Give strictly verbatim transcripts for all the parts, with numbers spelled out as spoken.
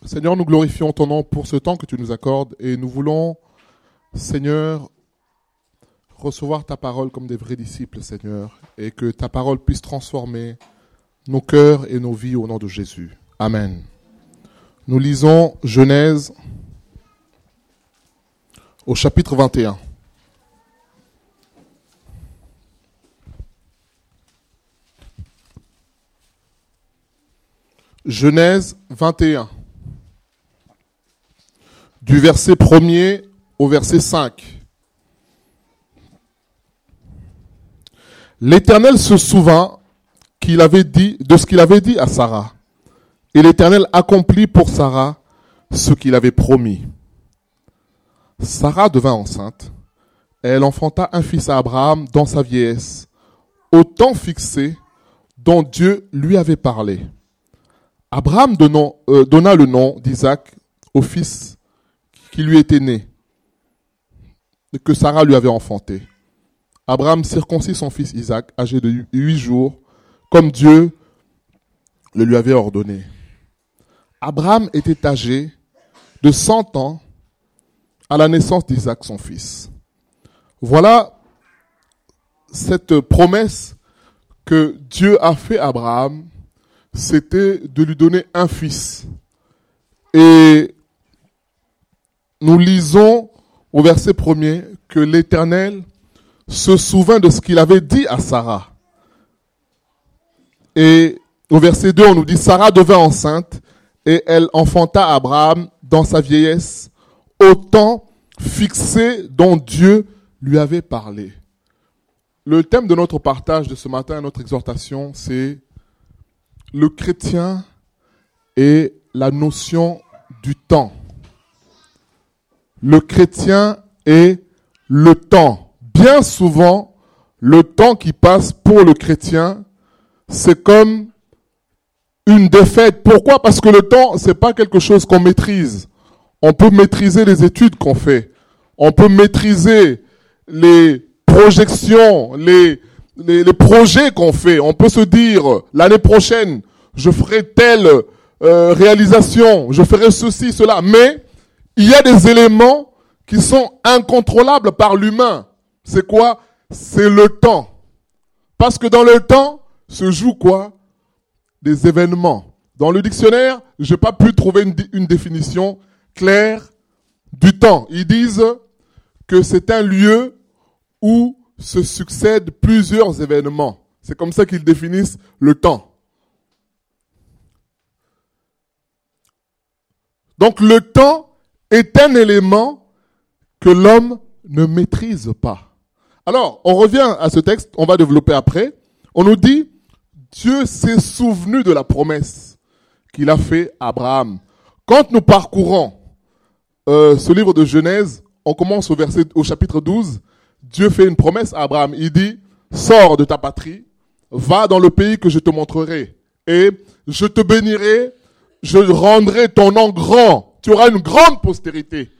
Seigneur, nous glorifions ton nom pour ce temps que tu nous accordes et nous voulons, Seigneur, recevoir ta parole comme des vrais disciples, Seigneur, et que ta parole puisse transformer nos cœurs et nos vies au nom de Jésus. Amen. Nous lisons Genèse au chapitre vingt et un. Genèse vingt et un. Du verset premier au verset cinq. L'Éternel se souvint qu'il avait dit, de ce qu'il avait dit à Sarah. Et l'Éternel accomplit pour Sarah ce qu'il avait promis. Sarah devint enceinte. Elle enfanta un fils à Abraham dans sa vieillesse, au temps fixé dont Dieu lui avait parlé. Abraham donna, euh, donna le nom d'Isaac au fils qui lui était né, que Sarah lui avait enfanté. Abraham circoncit son fils Isaac, âgé de huit jours, comme Dieu le lui avait ordonné. Abraham était âgé de cent ans à la naissance d'Isaac, son fils. Voilà cette promesse que Dieu a fait à Abraham, c'était de lui donner un fils. Et nous lisons au verset premier que l'Éternel se souvint de ce qu'il avait dit à Sarah. Et au verset deux, on nous dit, Sarah devint enceinte et elle enfanta Abraham dans sa vieillesse, au temps fixé dont Dieu lui avait parlé. Le thème de notre partage de ce matin, notre exhortation, c'est le chrétien et la notion du temps. Le chrétien et le temps. Bien souvent, le temps qui passe pour le chrétien, c'est comme une défaite. Pourquoi ? Parce que le temps, c'est pas quelque chose qu'on maîtrise. On peut maîtriser les études qu'on fait. On peut maîtriser les projections, les, les, les projets qu'on fait. On peut se dire, l'année prochaine, je ferai telle euh, réalisation, je ferai ceci, cela. Mais il y a des éléments qui sont incontrôlables par l'humain. C'est quoi ? C'est le temps. Parce que dans le temps se joue quoi ? Des événements. Dans le dictionnaire, je n'ai pas pu trouver une, une définition claire du temps. Ils disent que c'est un lieu où se succèdent plusieurs événements. C'est comme ça qu'ils définissent le temps. Donc le temps est un élément que l'homme ne maîtrise pas. Alors, on revient à ce texte, on va développer après. On nous dit, Dieu s'est souvenu de la promesse qu'il a fait à Abraham. Quand nous parcourons euh, ce livre de Genèse, on commence au verset, au chapitre douze. Dieu fait une promesse à Abraham. Il dit, sors de ta patrie, va dans le pays que je te montrerai, et je te bénirai, je rendrai ton nom grand. Tu auras une grande postérité.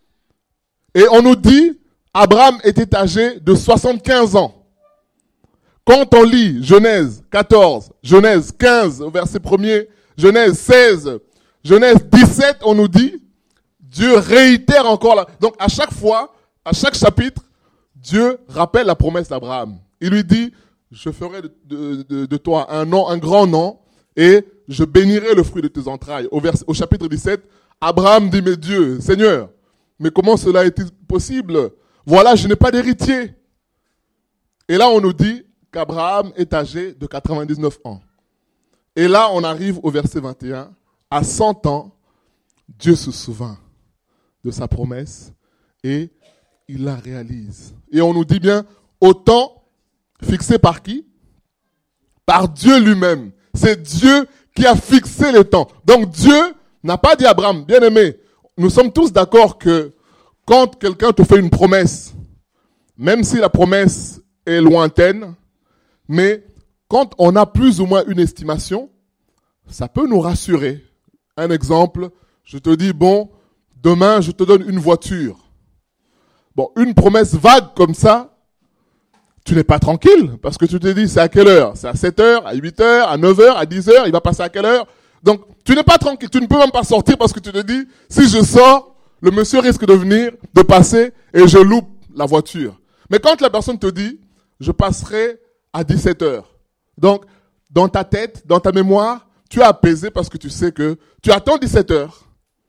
Et on nous dit, Abraham était âgé de soixante-quinze ans. Quand on lit Genèse quatorze, Genèse quinze, verset premier, Genèse seize, Genèse dix-sept, on nous dit, Dieu réitère encore la... Donc à chaque fois, à chaque chapitre, Dieu rappelle la promesse d'Abraham. Il lui dit, je ferai de, de, de, de toi un nom, un grand nom, et je bénirai le fruit de tes entrailles. Au, vers, au chapitre dix-sept, Abraham dit, mais Dieu, Seigneur, mais comment cela est-il possible ? Voilà, je n'ai pas d'héritier. Et là, on nous dit qu'Abraham est âgé de quatre-vingt-dix-neuf ans. Et là, on arrive au verset vingt et un. À cent ans, Dieu se souvint de sa promesse et il la réalise. Et on nous dit bien, au temps fixé par qui ? Par Dieu lui-même. C'est Dieu qui a fixé le temps. Donc Dieu n'a pas dit à Abraham, bien aimé, nous sommes tous d'accord que quand quelqu'un te fait une promesse, même si la promesse est lointaine, mais quand on a plus ou moins une estimation, ça peut nous rassurer. Un exemple, je te dis, bon, demain je te donne une voiture. Bon, une promesse vague comme ça, tu n'es pas tranquille, parce que tu te dis, c'est à quelle heure ? C'est à sept heures, à huit heures, à neuf heures, à dix heures, il va passer à quelle heure ? Donc, Tu n'es pas tranquille, tu ne peux même pas sortir parce que tu te dis, si je sors, le monsieur risque de venir, de passer et je loupe la voiture. Mais quand la personne te dit, je passerai à dix-sept heures. Donc, dans ta tête, dans ta mémoire, tu es apaisé parce que tu sais que tu attends dix-sept heures.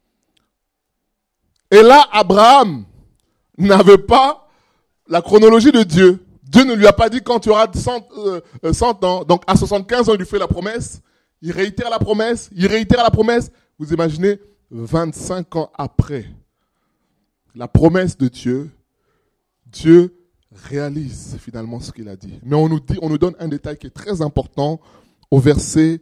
Et là, Abraham n'avait pas la chronologie de Dieu. Dieu ne lui a pas dit quand tu auras cent, euh, cent ans. Donc, à soixante-quinze ans, il lui fait la promesse. Il réitère la promesse. Il réitère la promesse. Vous imaginez, vingt-cinq ans après, la promesse de Dieu, Dieu réalise finalement ce qu'il a dit. Mais on nous dit, on nous donne un détail qui est très important au verset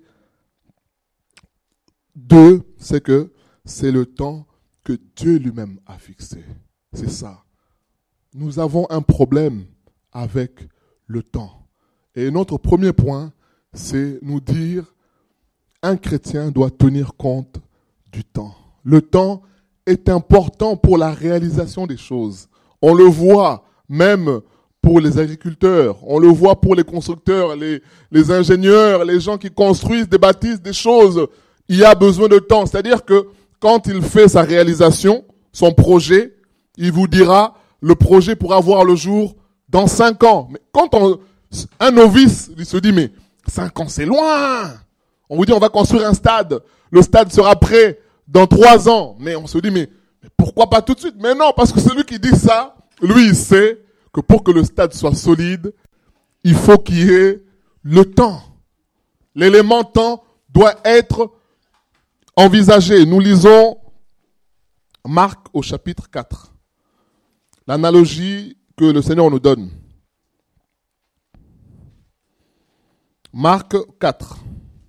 deux, c'est que c'est le temps que Dieu lui-même a fixé. C'est ça. Nous avons un problème avec le temps. Et notre premier point, c'est nous dire, un chrétien doit tenir compte du temps. Le temps est important pour la réalisation des choses. On le voit même pour les agriculteurs, on le voit pour les constructeurs, les, les ingénieurs, les gens qui construisent des bâtisses, des choses. Il y a besoin de temps. C'est-à-dire que quand il fait sa réalisation, son projet, il vous dira, le projet pourra voir le jour dans cinq ans. Mais quand on, un novice, il se dit, mais cinq ans, c'est loin. On vous dit, on va construire un stade. Le stade sera prêt dans trois ans. Mais on se dit, mais, mais pourquoi pas tout de suite? Mais non, parce que celui qui dit ça, lui, il sait que pour que le stade soit solide, il faut qu'il y ait le temps. L'élément temps doit être envisagé. Nous lisons Marc au chapitre quatre. L'analogie que le Seigneur nous donne. Marc quatre.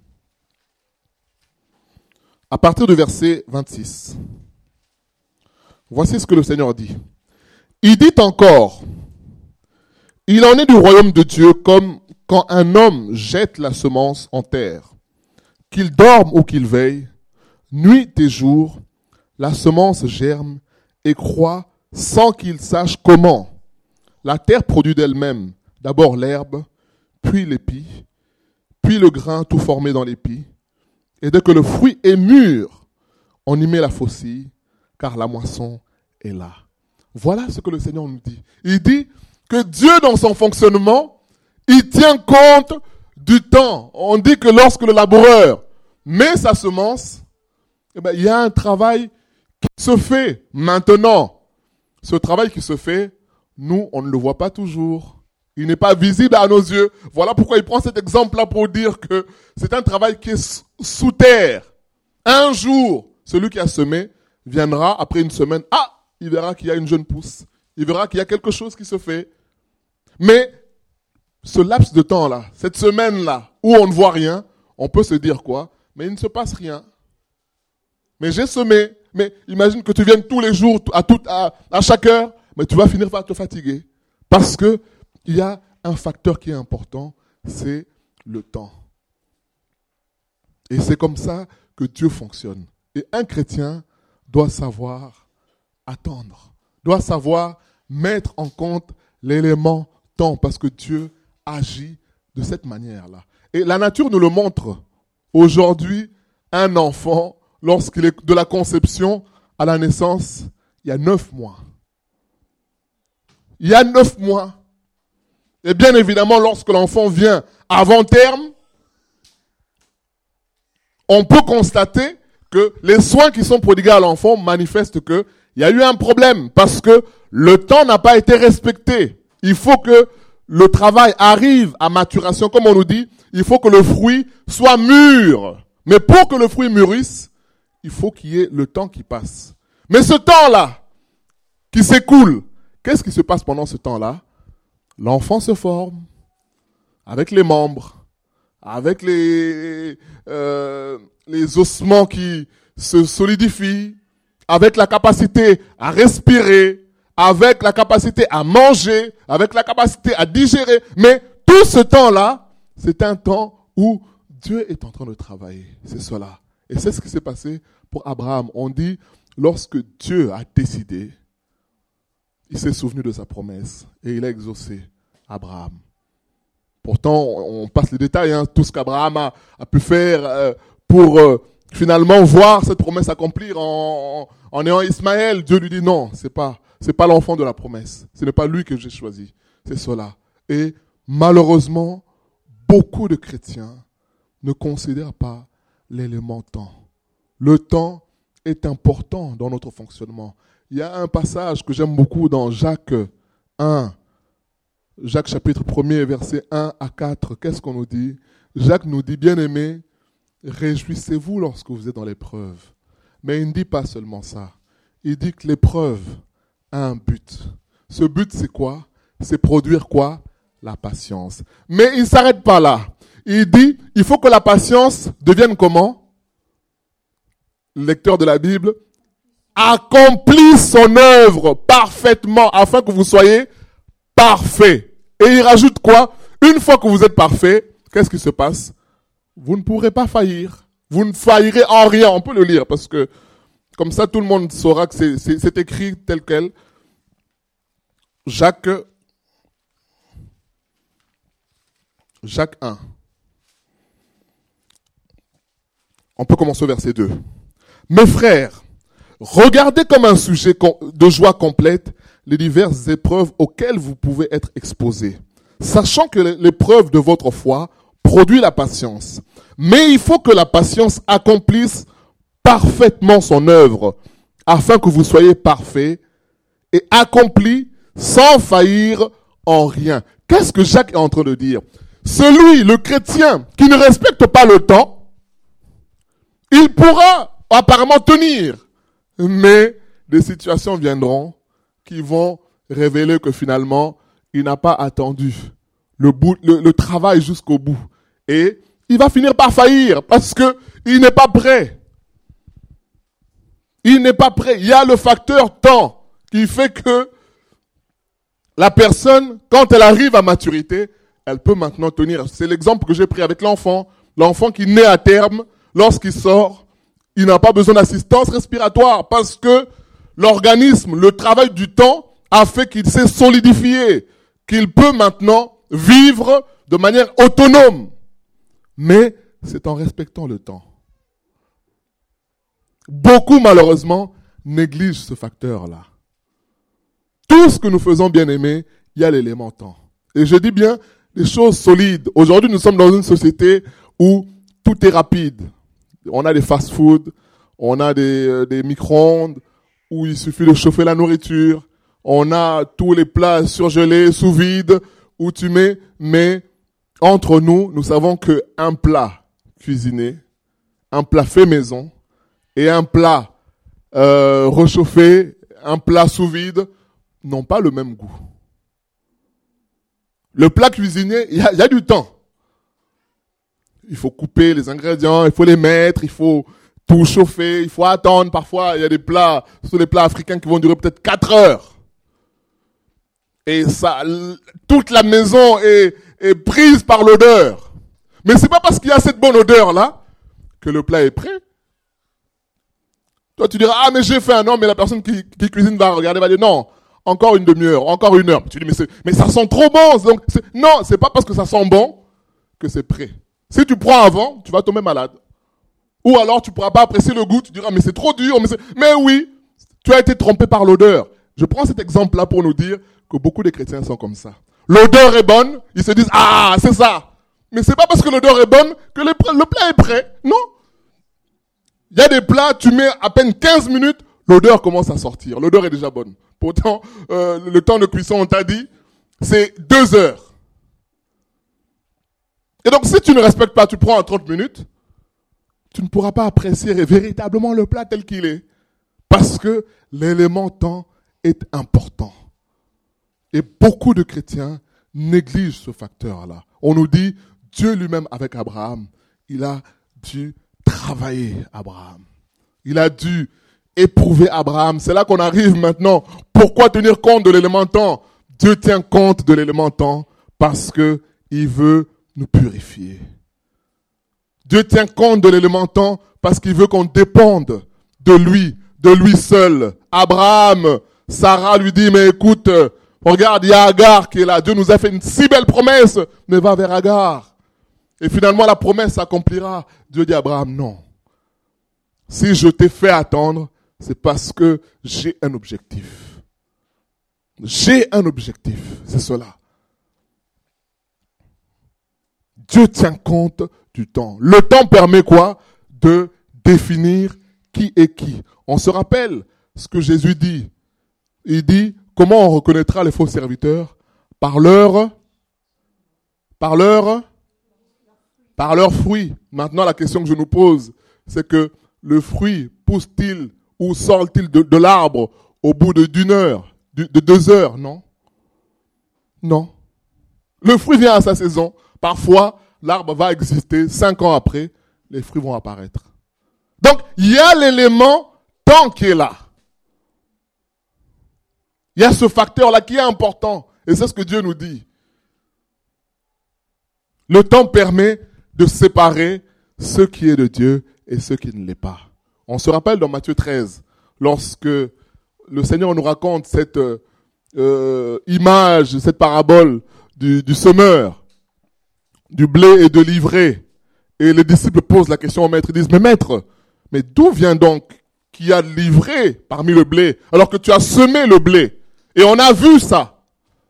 À partir du verset vingt-six. Voici ce que le Seigneur dit. Il dit encore, il en est du royaume de Dieu comme quand un homme jette la semence en terre. Qu'il dorme ou qu'il veille, nuit et jour, la semence germe et croît sans qu'il sache comment. La terre produit d'elle-même d'abord l'herbe, puis l'épi, puis le grain tout formé dans l'épi. Et dès que le fruit est mûr, on y met la faucille, car la moisson est là. Voilà ce que le Seigneur nous dit. Il dit que Dieu, dans son fonctionnement, il tient compte du temps. On dit que lorsque le laboureur met sa semence, eh ben, il y a un travail qui se fait maintenant. Ce travail qui se fait, nous, on ne le voit pas toujours. Il n'est pas visible à nos yeux. Voilà pourquoi il prend cet exemple-là pour dire que c'est un travail qui est sous terre. Un jour, celui qui a semé viendra après une semaine. Ah, il verra qu'il y a une jeune pousse. Il verra qu'il y a quelque chose qui se fait. Mais ce laps de temps-là, cette semaine-là, où on ne voit rien, on peut se dire quoi? Mais il ne se passe rien. Mais j'ai semé. Mais imagine que tu viennes tous les jours, à, tout, à, à chaque heure, mais tu vas finir par te fatiguer. Parce que il y a un facteur qui est important, c'est le temps. Et c'est comme ça que Dieu fonctionne. Et un chrétien doit savoir attendre, doit savoir mettre en compte l'élément temps, parce que Dieu agit de cette manière-là. Et la nature nous le montre. Aujourd'hui, un enfant, lorsqu'il est de la conception à la naissance, il y a neuf mois. Il y a neuf mois. Et bien évidemment, lorsque l'enfant vient avant terme, on peut constater que les soins qui sont prodigués à l'enfant manifestent qu'il y a eu un problème parce que le temps n'a pas été respecté. Il faut que le travail arrive à maturation, comme on nous dit, il faut que le fruit soit mûr. Mais pour que le fruit mûrisse, il faut qu'il y ait le temps qui passe. Mais ce temps-là, qui s'écoule, qu'est-ce qui se passe pendant ce temps-là? L'enfant se forme avec les membres, avec les, euh, les ossements qui se solidifient, avec la capacité à respirer, avec la capacité à manger, avec la capacité à digérer. Mais tout ce temps-là, c'est un temps où Dieu est en train de travailler. C'est cela. Et c'est ce qui s'est passé pour Abraham. On dit, lorsque Dieu a décidé, il s'est souvenu de sa promesse et il a exaucé Abraham. Pourtant, on passe les détails, hein, tout ce qu'Abraham a, a pu faire euh, pour euh, finalement voir cette promesse accomplir en, en, en ayant Ismaël. Dieu lui dit non, c'est pas, c'est pas l'enfant de la promesse. Ce n'est pas lui que j'ai choisi. C'est cela. Et malheureusement, beaucoup de chrétiens ne considèrent pas l'élément temps. Le temps est important dans notre fonctionnement. Il y a un passage que j'aime beaucoup dans Jacques un, Jacques chapitre premier, versets un à quatre. Qu'est-ce qu'on nous dit? Jacques nous dit, bien-aimés, réjouissez-vous lorsque vous êtes dans l'épreuve. Mais il ne dit pas seulement ça. Il dit que l'épreuve a un but. Ce but, c'est quoi? C'est produire quoi? La patience. Mais il ne s'arrête pas là. Il dit, il faut que la patience devienne comment? Le lecteur de la Bible accomplisse son œuvre parfaitement afin que vous soyez parfaits. Et il rajoute quoi? Une fois que vous êtes parfait, qu'est-ce qui se passe? Vous ne pourrez pas faillir. Vous ne faillirez en rien. On peut le lire parce que comme ça tout le monde saura que c'est, c'est, c'est écrit tel quel. Jacques, Jacques un. On peut commencer au verset deux. Mes frères, regardez comme un sujet de joie complète les diverses épreuves auxquelles vous pouvez être exposés, sachant que l'épreuve de votre foi produit la patience. Mais il faut que la patience accomplisse parfaitement son œuvre, afin que vous soyez parfaits et accomplis sans faillir en rien. Qu'est-ce que Jacques est en train de dire? Celui, le chrétien, qui ne respecte pas le temps, il pourra apparemment tenir, mais des situations viendront qui vont révéler que finalement, il n'a pas attendu le, bout, le, le travail jusqu'au bout. Et il va finir par faillir parce que il n'est pas prêt. Il n'est pas prêt. Il y a le facteur temps qui fait que la personne, quand elle arrive à maturité, elle peut maintenant tenir. C'est l'exemple que j'ai pris avec l'enfant. L'enfant qui naît à terme, lorsqu'il sort, il n'a pas besoin d'assistance respiratoire parce que l'organisme, le travail du temps a fait qu'il s'est solidifié, qu'il peut maintenant vivre de manière autonome. Mais c'est en respectant le temps. Beaucoup, malheureusement, négligent ce facteur-là. Tout ce que nous faisons, bien aimés, il y a l'élément temps. Et je dis bien, des choses solides. Aujourd'hui, nous sommes dans une société où tout est rapide. On a des fast-food, on a des, euh, des micro-ondes, où il suffit de chauffer la nourriture. On a tous les plats surgelés, sous vide, où tu mets, mais entre nous, nous savons qu'un plat cuisiné, un plat fait maison, et un plat euh, réchauffé, un plat sous vide, n'ont pas le même goût. Le plat cuisiné, il y a, y a du temps. Il faut couper les ingrédients, il faut les mettre, il faut tout chauffer, il faut attendre. Parfois, il y a des plats, surtout les plats africains qui vont durer peut-être quatre heures. Et ça, toute la maison est, est prise par l'odeur. Mais c'est pas parce qu'il y a cette bonne odeur-là que le plat est prêt. Toi, tu diras, ah, mais j'ai faim. Non, mais la personne qui, qui cuisine va regarder, va dire, non, encore une demi-heure, encore une heure. Tu dis, mais, c'est, mais ça sent trop bon. Donc, c'est, non, c'est pas parce que ça sent bon que c'est prêt. Si tu prends avant, tu vas tomber malade. Ou alors, tu pourras pas apprécier le goût. Tu diras, mais c'est trop dur. Mais, c'est... mais oui, tu as été trompé par l'odeur. Je prends cet exemple-là pour nous dire que beaucoup de chrétiens sont comme ça. L'odeur est bonne, ils se disent, ah, c'est ça. Mais c'est pas parce que l'odeur est bonne que le, le plat est prêt. Non. Il y a des plats, tu mets à peine quinze minutes, l'odeur commence à sortir. L'odeur est déjà bonne. Pourtant, euh, le temps de cuisson, on t'a dit, c'est deux heures. Et donc, si tu ne respectes pas, tu prends en trente minutes, tu ne pourras pas apprécier véritablement le plat tel qu'il est. Parce que l'élément temps est important. Et beaucoup de chrétiens négligent ce facteur-là. On nous dit, Dieu lui-même avec Abraham, il a dû travailler Abraham. Il a dû éprouver Abraham. C'est là qu'on arrive maintenant. Pourquoi tenir compte de l'élément temps? Dieu tient compte de l'élément temps parce que il veut nous purifier. Dieu tient compte de l'élément temps parce qu'il veut qu'on dépende de lui, de lui seul. Abraham, Sarah lui dit, mais écoute, regarde, il y a Agar qui est là. Dieu nous a fait une si belle promesse, mais va vers Agar. Et finalement, la promesse s'accomplira. Dieu dit à Abraham, non. Si je t'ai fait attendre, c'est parce que j'ai un objectif. J'ai un objectif, c'est cela. Dieu tient compte du temps. Le temps permet quoi? De définir qui est qui. On se rappelle ce que Jésus dit. Il dit, comment on reconnaîtra les faux serviteurs? Par leur, par leur, par leurs fruits. Maintenant, la question que je nous pose, c'est que le fruit pousse-t-il ou sort-il de, de l'arbre au bout de d'une heure, de, de deux heures? Non. Non. Le fruit vient à sa saison. Parfois, l'arbre va exister. Cinq ans après, les fruits vont apparaître. Donc, il y a l'élément temps qui est là. Il y a ce facteur-là qui est important. Et c'est ce que Dieu nous dit. Le temps permet de séparer ce qui est de Dieu et ce qui ne l'est pas. On se rappelle dans Matthieu treize, lorsque le Seigneur nous raconte cette euh, image, cette parabole du, du semeur, du blé et de l'ivraie. Et les disciples posent la question au maître. Ils disent, mais maître, mais d'où vient donc qu'il y a de l'ivraie parmi le blé, alors que tu as semé le blé? Et on a vu ça.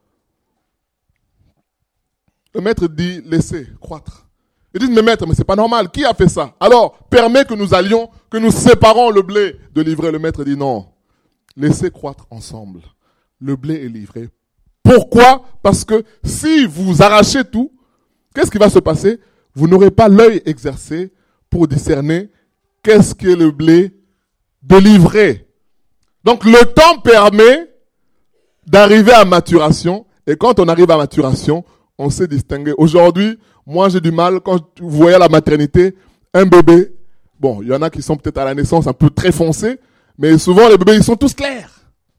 Le maître dit, laissez croître. Ils disent, mais maître, mais c'est pas normal. Qui a fait ça? Alors, permets que nous allions, que nous séparons le blé de l'ivraie. Le maître dit, non. Laissez croître ensemble le blé et l'ivraie. Pourquoi? Parce que si vous arrachez tout, qu'est-ce qui va se passer? Vous n'aurez pas l'œil exercé pour discerner qu'est-ce qui est le blé de l'ivraie. Donc, le temps permet d'arriver à maturation. Et quand on arrive à maturation, on sait distinguer. Aujourd'hui, moi, j'ai du mal, quand vous voyez à la maternité, un bébé, bon, il y en a qui sont peut-être à la naissance un peu très foncés, mais souvent, les bébés, ils sont tous clairs.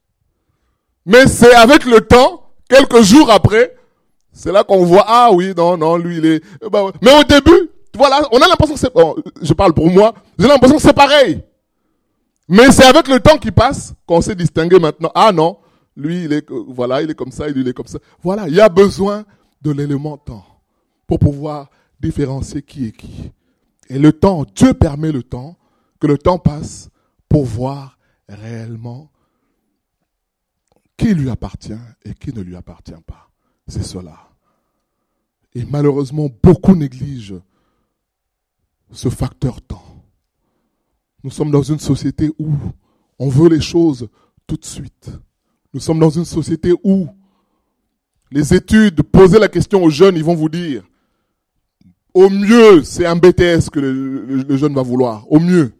Mais c'est avec le temps, quelques jours après, c'est là qu'on voit, ah oui, non, non, lui, il est... Bah, mais au début, voilà, on a l'impression que c'est... Bon, je parle pour moi, j'ai l'impression que c'est pareil. Mais c'est avec le temps qui passe qu'on sait distinguer maintenant. Ah non, lui, il est, voilà, il est comme ça, lui, il est comme ça. Voilà, il y a besoin de l'élément temps pour pouvoir différencier qui est qui. Et le temps, Dieu permet le temps, que le temps passe pour voir réellement qui lui appartient et qui ne lui appartient pas. C'est cela. Et malheureusement, beaucoup négligent ce facteur temps. Nous sommes dans une société où on veut les choses tout de suite. Nous sommes dans une société où les études, posez la question aux jeunes, ils vont vous dire, au mieux, c'est un B T S que le, le, le jeune va vouloir, au mieux.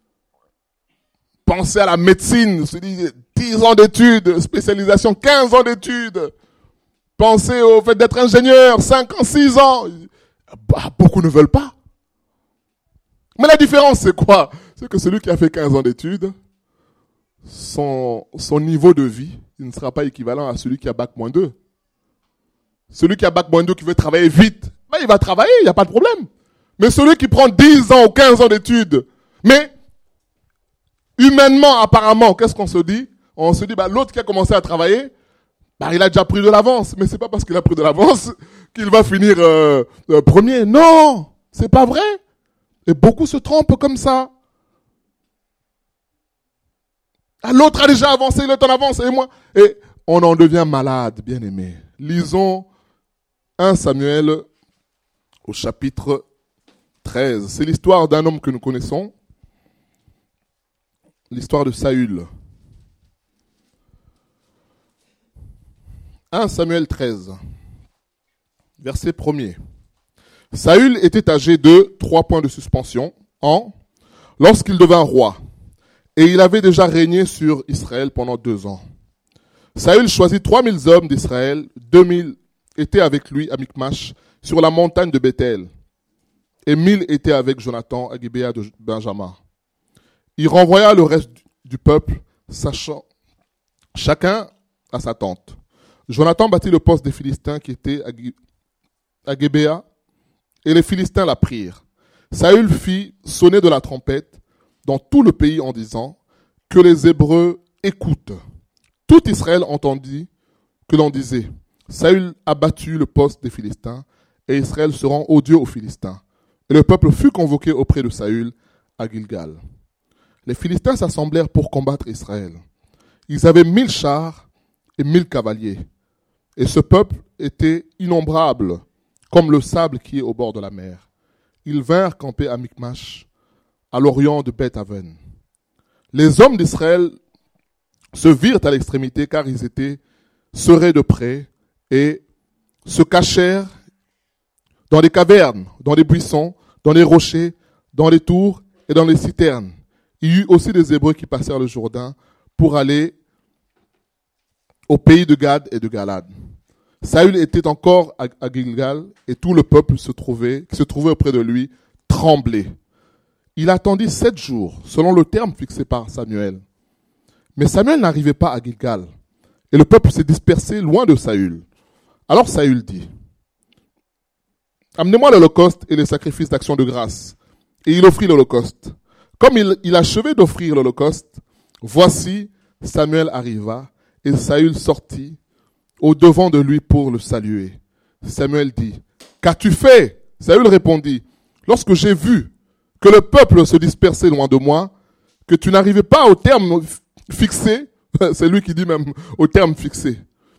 Pensez à la médecine, se dit dix ans d'études, spécialisation, quinze ans d'études. Pensez au fait d'être ingénieur, cinq ans, six ans. Bah, beaucoup ne veulent pas. Mais la différence, c'est quoi? C'est que celui qui a fait quinze ans d'études, son, son niveau de vie, il ne sera pas équivalent à celui qui a bac moins deux. Celui qui a bac moins deux, qui veut travailler vite, ben il va travailler, il n'y a pas de problème. Mais celui qui prend dix ans ou quinze ans d'études, mais humainement, apparemment, qu'est-ce qu'on se dit? On se dit, bah, l'autre qui a commencé à travailler, bah, il a déjà pris de l'avance. Mais c'est pas parce qu'il a pris de l'avance qu'il va finir euh, euh, premier. Non, c'est pas vrai. Et beaucoup se trompent comme ça. Ah, l'autre a déjà avancé, il est en avance, et moi. Et on en devient malade, bien aimé. Lisons premier Samuel au chapitre treize. C'est l'histoire d'un homme que nous connaissons. L'histoire de Saül. premier Samuel treize, verset premier. Saül était âgé de trois points de suspension ans lorsqu'il devint roi, et il avait déjà régné sur Israël pendant deux ans. Saül choisit trois mille hommes d'Israël, deux mille étaient avec lui à Michmash, sur la montagne de Bethel, et mille étaient avec Jonathan à Gibéa de Benjamin. Il renvoya le reste du peuple, sachant chacun à sa tente. Jonathan bâtit le poste des Philistins qui était à Gibéa, et les Philistins la prirent. Saül fit sonner de la trompette dans tout le pays en disant que les Hébreux écoutent. Tout Israël entendit que l'on disait, Saül a battu le poste des Philistins, et Israël se rend odieux aux Philistins. Et le peuple fut convoqué auprès de Saül à Gilgal. Les Philistins s'assemblèrent pour combattre Israël. Ils avaient mille chars et mille cavaliers. Et ce peuple était innombrable, comme le sable qui est au bord de la mer. Ils vinrent camper à Michmash, à l'orient de Beth-Aven. Les hommes d'Israël se virent à l'extrémité car ils étaient serrés de près et se cachèrent dans les cavernes, dans les buissons, dans les rochers, dans les tours et dans les citernes. Il y eut aussi des Hébreux qui passèrent le Jourdain pour aller au pays de Gad et de Galad. Saül était encore à Gilgal et tout le peuple se trouvait, qui se trouvait auprès de lui tremblait. Il attendit sept jours, selon le terme fixé par Samuel. Mais Samuel n'arrivait pas à Gilgal et le peuple s'est dispersé loin de Saül. Alors Saül dit, « Amenez-moi l'holocauste et les sacrifices d'action de grâce. » Et il offrit l'holocauste. Comme il, il achevait d'offrir l'holocauste, voici Samuel arriva et Saül sortit au devant de lui pour le saluer. Samuel dit, « Qu'as-tu fait ?» Saül répondit, « Lorsque j'ai vu que le peuple se dispersait loin de moi, que tu n'arrivais pas au terme fixé, c'est lui qui dit même au terme fixé,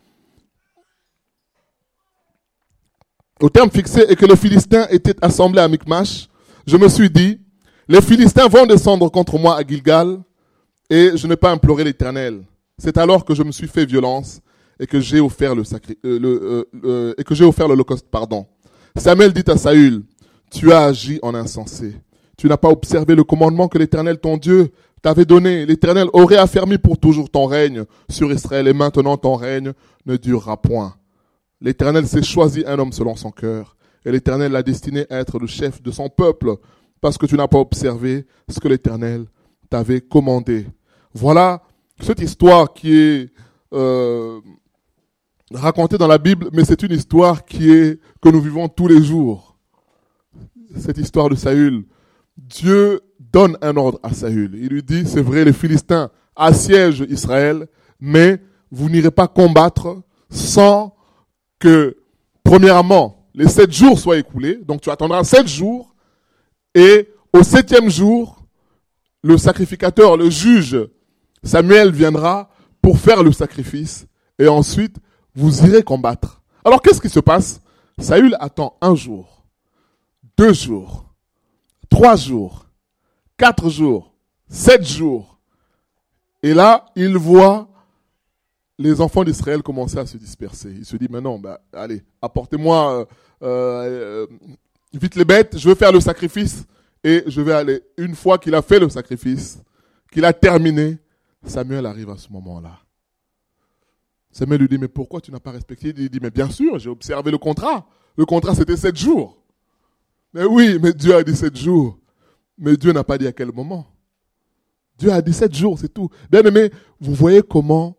au terme fixé et que les Philistins étaient assemblés à Michmash, je me suis dit, les Philistins vont descendre contre moi à Gilgal et je n'ai pas imploré l'Éternel. C'est alors que je me suis fait violence et que j'ai offert le sacri- euh, le, euh, euh, et que j'ai offert l'holocauste, pardon. Samuel dit à Saül, tu as agi en insensé. Tu n'as pas observé le commandement que l'Éternel ton Dieu t'avait donné. L'Éternel aurait affermi pour toujours ton règne sur Israël et maintenant ton règne ne durera point. L'Éternel s'est choisi un homme selon son cœur et l'Éternel l'a destiné à être le chef de son peuple parce que tu n'as pas observé ce que l'Éternel t'avait commandé. Voilà cette histoire qui est euh, racontée dans la Bible, mais c'est une histoire qui est que nous vivons tous les jours. Cette histoire de Saül. Dieu donne un ordre à Saül. Il lui dit, c'est vrai, les Philistins assiègent Israël, mais vous n'irez pas combattre sans que, premièrement, les sept jours soient écoulés. Donc tu attendras sept jours et au septième jour, le sacrificateur, le juge, Samuel viendra pour faire le sacrifice et ensuite vous irez combattre. Alors qu'est-ce qui se passe? Saül attend un jour, deux jours, trois jours, quatre jours, sept jours. Et là, il voit les enfants d'Israël commencer à se disperser. Il se dit, mais non, bah, allez, apportez-moi euh, euh, vite les bêtes, je vais faire le sacrifice et je vais aller. Une fois qu'il a fait le sacrifice, qu'il a terminé, Samuel arrive à ce moment-là. Samuel lui dit, mais pourquoi tu n'as pas respecté? Il dit, mais bien sûr, j'ai observé le contrat. Le contrat, c'était sept jours. Mais oui, mais Dieu a dit sept jours. Mais Dieu n'a pas dit à quel moment. Dieu a dit sept jours, c'est tout. Bien aimé, vous voyez comment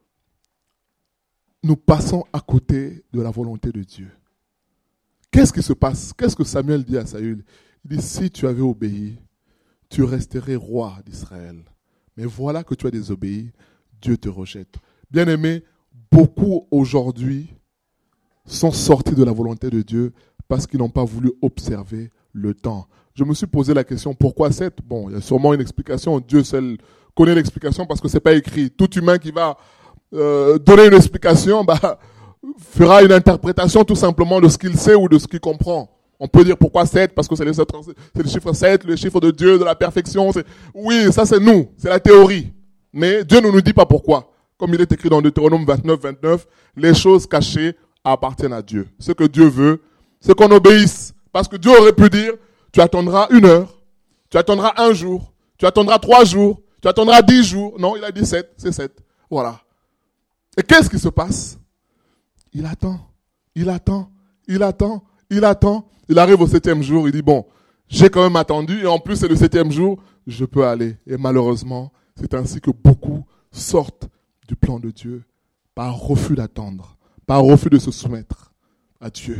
nous passons à côté de la volonté de Dieu. Qu'est-ce qui se passe? Qu'est-ce que Samuel dit à Saül? Il dit, si tu avais obéi, tu resterais roi d'Israël. Mais voilà que tu as désobéi, Dieu te rejette. Bien aimé, beaucoup aujourd'hui sont sortis de la volonté de Dieu parce qu'ils n'ont pas voulu observer le temps. Je me suis posé la question, pourquoi sept? Bon, il y a sûrement une explication. Dieu seul connaît l'explication parce que c'est pas écrit. Tout humain qui va euh, donner une explication, bah, fera une interprétation tout simplement de ce qu'il sait ou de ce qu'il comprend. On peut dire pourquoi sept, parce que c'est le, c'est le chiffre sept, le chiffre de Dieu, de la perfection. C'est... Oui, ça c'est nous, c'est la théorie. Mais Dieu ne nous dit pas pourquoi. Comme il est écrit dans Deutéronome vingt-neuf, vingt-neuf, les choses cachées appartiennent à Dieu. Ce que Dieu veut, c'est qu'on obéisse. Parce que Dieu aurait pu dire, tu attendras une heure, tu attendras un jour, tu attendras trois jours, tu attendras dix jours. Non, il a dit sept, c'est sept. Voilà. Et qu'est-ce qui se passe? Il attend, il attend, il attend, il attend. Il arrive au septième jour, il dit, bon, j'ai quand même attendu, et en plus c'est le septième jour, je peux aller. Et malheureusement, c'est ainsi que beaucoup sortent du plan de Dieu par refus d'attendre, par refus de se soumettre à Dieu.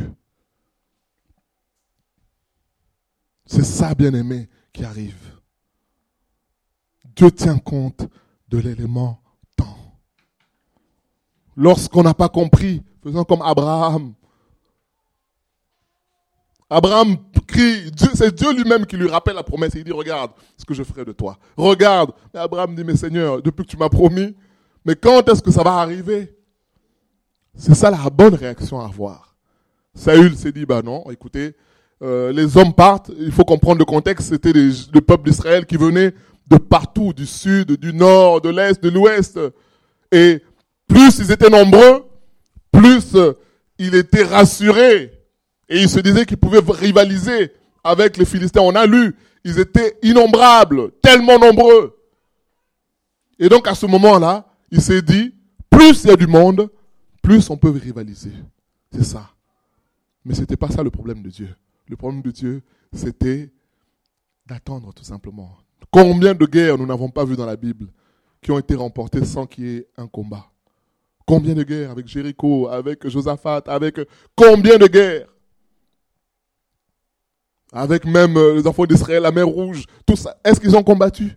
C'est ça, bien-aimé, qui arrive. Dieu tient compte de l'élément temps. Lorsqu'on n'a pas compris, faisons comme Abraham. Abraham crie, Dieu, c'est Dieu lui-même qui lui rappelle la promesse. Et il dit, regarde ce que je ferai de toi. Regarde. Mais Abraham dit, mais Seigneur, depuis que tu m'as promis, mais quand est-ce que ça va arriver? C'est ça la bonne réaction à avoir. Saül s'est dit, bah non, écoutez, euh, les hommes partent, il faut comprendre le contexte, c'était les, le peuple d'Israël qui venait de partout, du sud, du nord, de l'est, de l'ouest. Et plus ils étaient nombreux, plus euh, il était rassuré. Et il se disait qu'il pouvait rivaliser avec les Philistins. On a lu, ils étaient innombrables, tellement nombreux. Et donc à ce moment-là, il s'est dit, plus il y a du monde, plus on peut rivaliser. C'est ça. Mais ce n'était pas ça le problème de Dieu. Le problème de Dieu, c'était d'attendre tout simplement. Combien de guerres nous n'avons pas vues dans la Bible qui ont été remportées sans qu'il y ait un combat? Combien de guerres avec Jéricho, avec Josaphat, avec combien de guerres? Avec même les enfants d'Israël, la mer Rouge, tout ça. Est-ce qu'ils ont combattu?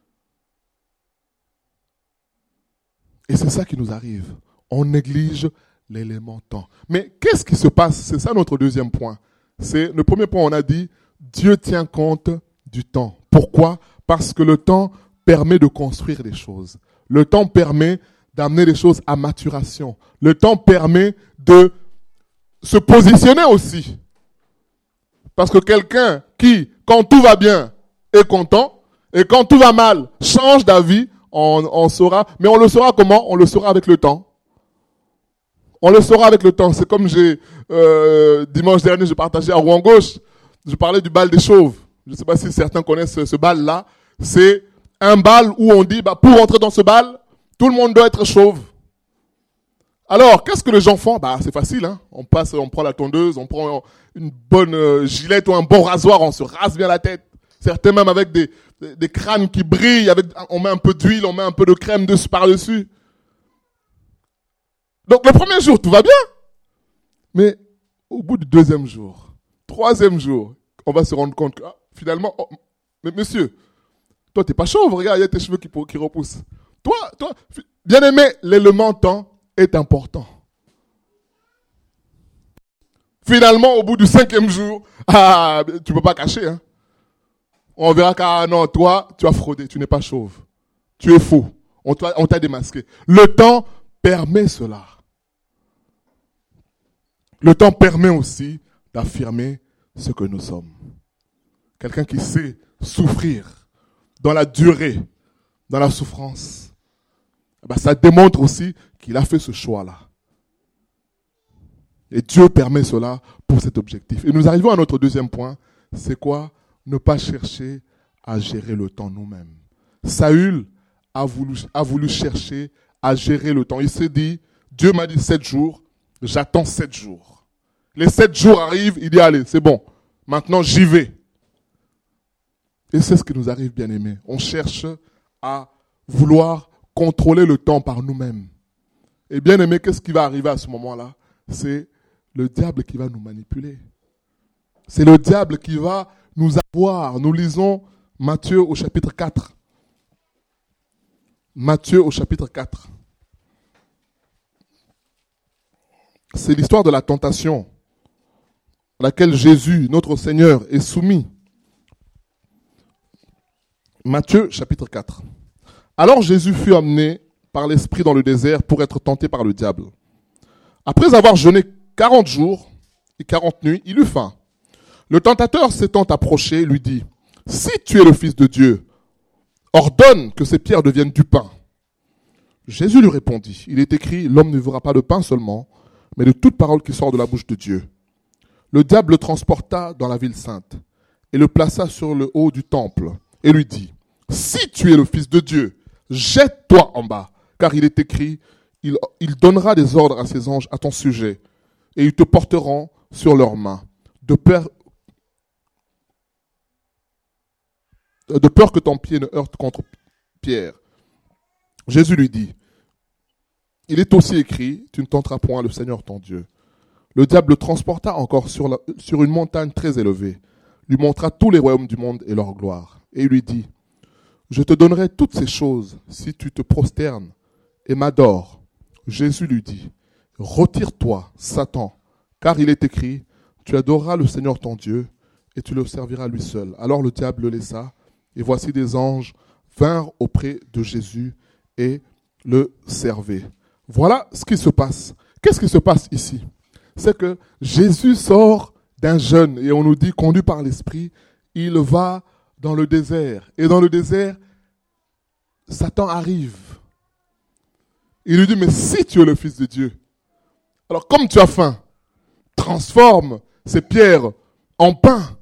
Et c'est ça qui nous arrive. On néglige l'élément temps. Mais qu'est-ce qui se passe? C'est ça notre deuxième point. C'est le premier point, on a dit, Dieu tient compte du temps. Pourquoi? Parce que le temps permet de construire des choses. Le temps permet d'amener les choses à maturation. Le temps permet de se positionner aussi. Parce que quelqu'un qui, quand tout va bien, est content, et quand tout va mal, change d'avis, on, on saura. Mais on le saura comment? On le saura avec le temps. On le saura avec le temps. C'est comme j'ai, euh, dimanche dernier, je partageais à Rouen-Gauche, je parlais du bal des chauves. Je ne sais pas si certains connaissent ce, ce bal-là. C'est un bal où on dit, bah, pour entrer dans ce bal, tout le monde doit être chauve. Alors, qu'est-ce que les gens font? Bah, c'est facile, hein. On passe, on prend la tondeuse, on prend une bonne euh, gilette ou un bon rasoir, on se rase bien la tête. Certains même avec des, des, des crânes qui brillent, avec, on met un peu d'huile, on met un peu de crème dessus, par-dessus. Donc, le premier jour, tout va bien. Mais, au bout du deuxième jour, troisième jour, on va se rendre compte que, ah, finalement, oh, mais monsieur, toi, t'es pas chauve, regarde, il y a tes cheveux qui, qui repoussent. Toi, toi, bien aimé, l'élément temps est important. Finalement, au bout du cinquième jour, ah, tu peux pas cacher, hein. On verra qu'à, ah non, toi, tu as fraudé, tu n'es pas chauve. Tu es faux. On t'a, on t'a démasqué. Le temps permet cela. Le temps permet aussi d'affirmer ce que nous sommes. Quelqu'un qui sait souffrir dans la durée, dans la souffrance, ben ça démontre aussi qu'il a fait ce choix-là. Et Dieu permet cela pour cet objectif. Et nous arrivons à notre deuxième point, c'est quoi? Ne pas chercher à gérer le temps nous-mêmes. Saül a voulu, a voulu chercher à gérer le temps. Il s'est dit, Dieu m'a dit sept jours, j'attends sept jours. Les sept jours arrivent, il dit, allez, c'est bon, maintenant j'y vais. Et c'est ce qui nous arrive, bien aimés. On cherche à vouloir contrôler le temps par nous-mêmes. Et bien aimé, qu'est-ce qui va arriver à ce moment-là? C'est le diable qui va nous manipuler. C'est le diable qui va nous avoir. Nous lisons Matthieu au chapitre quatre. Matthieu au chapitre quatre. C'est l'histoire de la tentation à laquelle Jésus, notre Seigneur, est soumis. Matthieu chapitre quatre. Alors Jésus fut amené par l'Esprit dans le désert pour être tenté par le diable. Après avoir jeûné quarante jours et quarante nuits, il eut faim. Le tentateur s'étant approché, lui dit, « Si tu es le Fils de Dieu, ordonne que ces pierres deviennent du pain. » Jésus lui répondit, « Il est écrit, l'homme ne vivra pas de pain seulement, mais de toute parole qui sort de la bouche de Dieu. » Le diable le transporta dans la ville sainte et le plaça sur le haut du temple et lui dit, « Si tu es le Fils de Dieu, jette-toi en bas, car il est écrit, il, il donnera des ordres à ses anges à ton sujet, et ils te porteront sur leurs mains, de peur, de peur que ton pied ne heurte contre pierre. » Jésus lui dit, « Il est aussi écrit, tu ne tenteras point le Seigneur ton Dieu. » Le diable le transporta encore sur, la, sur une montagne très élevée, lui montra tous les royaumes du monde et leur gloire, et il lui dit, « Je te donnerai toutes ces choses si tu te prosternes et m'adores. » Jésus lui dit, « Retire-toi, Satan, car il est écrit, tu adoreras le Seigneur ton Dieu, et et tu le serviras lui seul. Alors le diable le laissa, et voici des anges vinrent auprès de Jésus et le servaient. Voilà ce qui se passe. Qu'est-ce qui se passe ici? C'est que Jésus sort d'un jeûne, et on nous dit, conduit par l'Esprit, il va dans le désert. Et dans le désert, Satan arrive. Il lui dit, mais si tu es le Fils de Dieu, alors comme tu as faim, transforme ces pierres en pain.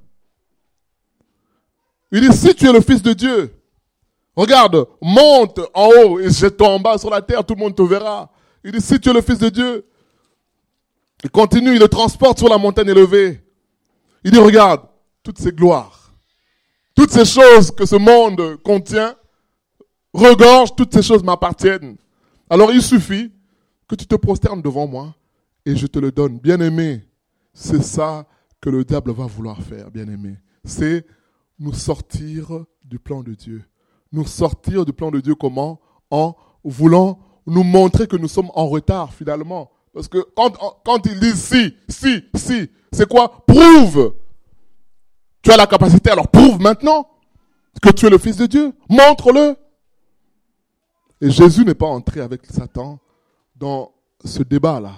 Il dit, si tu es le Fils de Dieu, regarde, monte en haut et jette-toi en bas sur la terre, tout le monde te verra. Il dit, si tu es le Fils de Dieu, il continue, il le transporte sur la montagne élevée. Il dit, regarde, toutes ces gloires, toutes ces choses que ce monde contient, regorge, toutes ces choses m'appartiennent. Alors il suffit que tu te prosternes devant moi et je te le donne. Bien-aimé, c'est ça que le diable va vouloir faire, bien-aimé. C'est nous sortir du plan de Dieu. Nous sortir du plan de Dieu comment? En voulant nous montrer que nous sommes en retard finalement. Parce que quand, quand ils disent si, si, si, c'est quoi? Prouve. Tu as la capacité, alors prouve maintenant que tu es le Fils de Dieu. Montre-le. Et Jésus n'est pas entré avec Satan dans ce débat-là.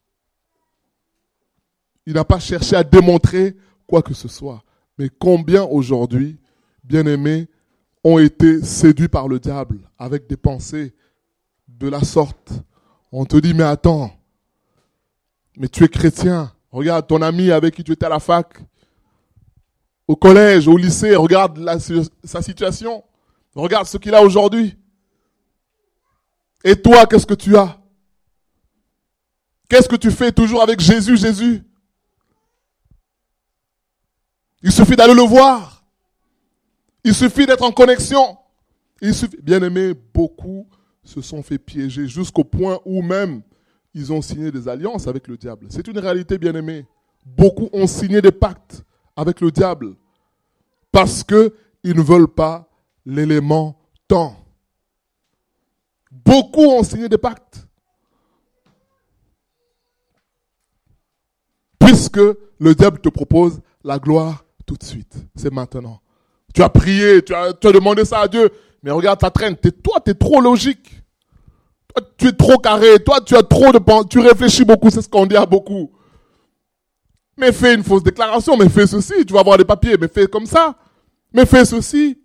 Il n'a pas cherché à démontrer quoi que ce soit. Mais combien aujourd'hui, bien-aimés, ont été séduits par le diable avec des pensées de la sorte. On te dit, mais attends, mais tu es chrétien. Regarde ton ami avec qui tu étais à la fac, au collège, au lycée, regarde la, sa situation. Regarde ce qu'il a aujourd'hui. Et toi, qu'est-ce que tu as? Qu'est-ce que tu fais toujours avec Jésus, Jésus? Il suffit d'aller le voir. Il suffit d'être en connexion. Il suffit... Bien-aimés, beaucoup se sont fait piéger jusqu'au point où même ils ont signé des alliances avec le diable. C'est une réalité, bien-aimés. Beaucoup ont signé des pactes avec le diable parce qu'ils ne veulent pas l'élément temps. Beaucoup ont signé des pactes. Puisque le diable te propose la gloire tout de suite. C'est maintenant. Tu as prié, tu as, tu as demandé ça à Dieu. Mais regarde, ça traîne. T'es, toi, tu es trop logique. Toi, tu es trop carré. Toi, tu as trop de... Tu réfléchis beaucoup, c'est ce qu'on dit à beaucoup. Mais fais une fausse déclaration. Mais fais ceci. Tu vas avoir des papiers. Mais fais comme ça. Mais fais ceci.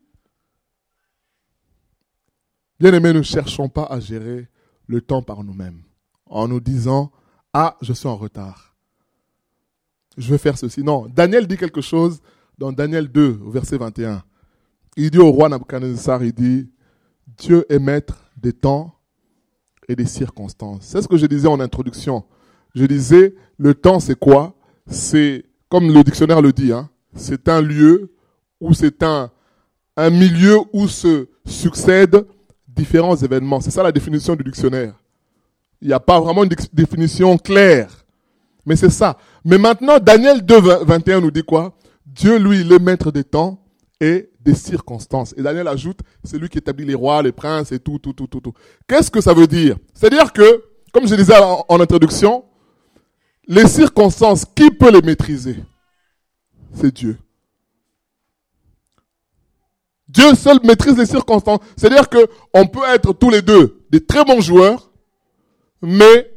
Bien-aimés, ne cherchons pas à gérer le temps par nous-mêmes. En nous disant, ah, je suis en retard. Je vais faire ceci. Non, Daniel dit quelque chose dans Daniel deux, verset vingt et un. Il dit au roi Nabuchodonosor, il dit, Dieu est maître des temps et des circonstances. C'est ce que je disais en introduction. Je disais, le temps c'est quoi? C'est, comme le dictionnaire le dit, hein, c'est un lieu ou c'est un, un milieu où se succèdent différents événements. C'est ça la définition du dictionnaire. Il n'y a pas vraiment une définition claire. Mais c'est ça. Mais maintenant, Daniel deux, vingt et un nous dit quoi? Dieu, lui, il est maître des temps et des circonstances. Et Daniel ajoute, c'est lui qui établit les rois, les princes et tout, tout, tout, tout, tout. Qu'est-ce que ça veut dire? C'est-à-dire que, comme je disais en, en introduction, les circonstances, qui peut les maîtriser? C'est Dieu. Dieu seul maîtrise les circonstances. C'est-à-dire que on peut être tous les deux des très bons joueurs, mais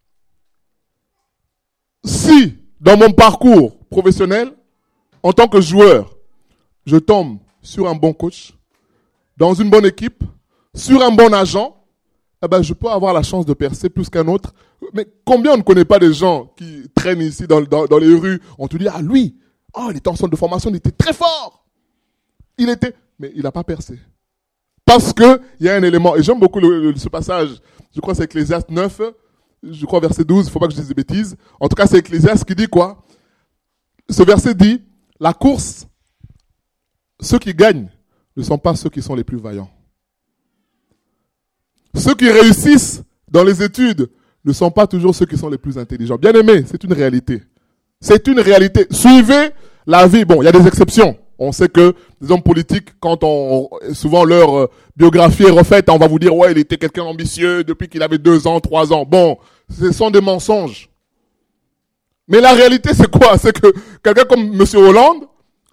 si, dans mon parcours professionnel, en tant que joueur, je tombe sur un bon coach, dans une bonne équipe, sur un bon agent, eh ben, je peux avoir la chance de percer plus qu'un autre. Mais combien on ne connaît pas des gens qui traînent ici dans, dans, dans les rues, on te dit, ah lui, oh, il était en centre de formation, il était très fort. Il était, mais il n'a pas percé. Parce que il y a un élément, et j'aime beaucoup le, le, ce passage, je crois que c'est Ecclésiaste neuf, je crois verset douze, il ne faut pas que je dise des bêtises. En tout cas, c'est Ecclésiaste qui dit quoi? Ce verset dit, la course, ceux qui gagnent ne sont pas ceux qui sont les plus vaillants. Ceux qui réussissent dans les études ne sont pas toujours ceux qui sont les plus intelligents. Bien aimé, c'est une réalité. C'est une réalité. Suivez la vie. Bon, il y a des exceptions. On sait que les hommes politiques, quand on, souvent leur euh, biographie est refaite, on va vous dire, ouais, il était quelqu'un ambitieux depuis qu'il avait deux ans, trois ans. Bon, ce sont des mensonges. Mais la réalité, c'est quoi? C'est que quelqu'un comme M. Hollande,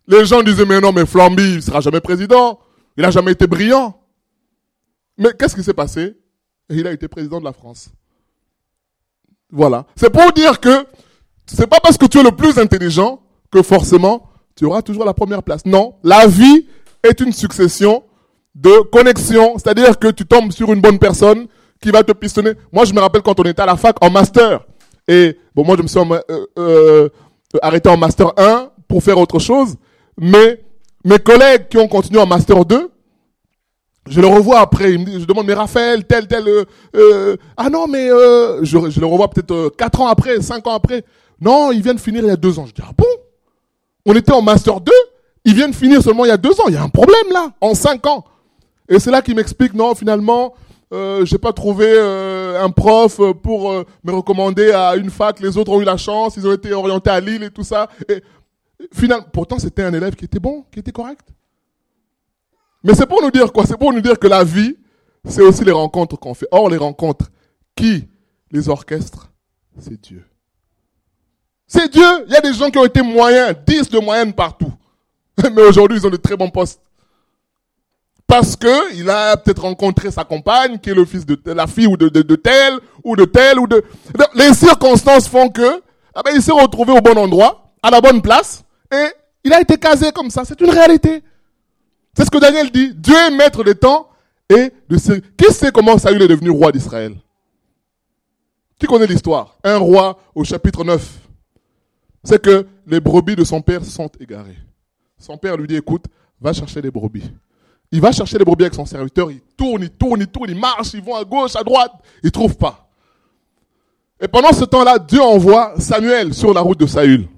Les gens disaient, mais non, mais Flamby, il ne sera jamais président. Il n'a jamais été brillant. Mais qu'est-ce qui s'est passé? Il a été président de la France. Voilà. C'est pour dire que c'est pas parce que tu es le plus intelligent que forcément tu auras toujours la première place. Non, la vie est une succession de connexions. C'est-à-dire que tu tombes sur une bonne personne qui va te pistonner. Moi, je me rappelle quand on était à la fac en master. Et bon, moi, je me suis euh, euh, arrêté en master un pour faire autre chose. Mais mes collègues qui ont continué en master deux, je le revois après. Ils me disent, je demande, mais Raphaël, tel, tel... Euh, euh, ah non, mais euh, je, je le revois peut-être euh, quatre ans après, cinq ans après. Non, ils viennent finir il y a deux ans. Je dis, ah bon? On était en master deux, ils viennent finir seulement il y a deux ans. Il y a un problème là, en cinq ans. Et c'est là qu'il m'explique, non, finalement, euh, j'ai pas trouvé euh, un prof pour euh, me recommander à une fac. Les autres ont eu la chance, ils ont été orientés à Lille et tout ça. Et finalement, pourtant, c'était un élève qui était bon, qui était correct. Mais c'est pour nous dire quoi? C'est pour nous dire que la vie, c'est aussi les rencontres qu'on fait. Or, les rencontres, qui les orchestres? C'est Dieu. C'est Dieu. Il y a des gens qui ont été moyens, dix de moyenne partout. Mais aujourd'hui, ils ont de très bons postes. Parce que il a peut-être rencontré sa compagne, qui est le fils de la fille ou de, de, de tel, ou de tel, ou de... Les circonstances font que, ah ben, il s'est retrouvé au bon endroit, à la bonne place, et il a été casé comme ça. C'est une réalité. C'est ce que Daniel dit. Dieu est maître des temps et de ce... Qui sait comment Saül est devenu roi d'Israël? Qui connaît l'histoire? Un roi au chapitre neuf. C'est que les brebis de son père sont égarées. Son père lui dit, écoute, va chercher les brebis. Il va chercher les brebis avec son serviteur, il tourne, il tourne, il tourne, il marche, ils vont à gauche, à droite, il ne trouve pas. Et pendant ce temps-là, Dieu envoie Samuel sur la route de Saül.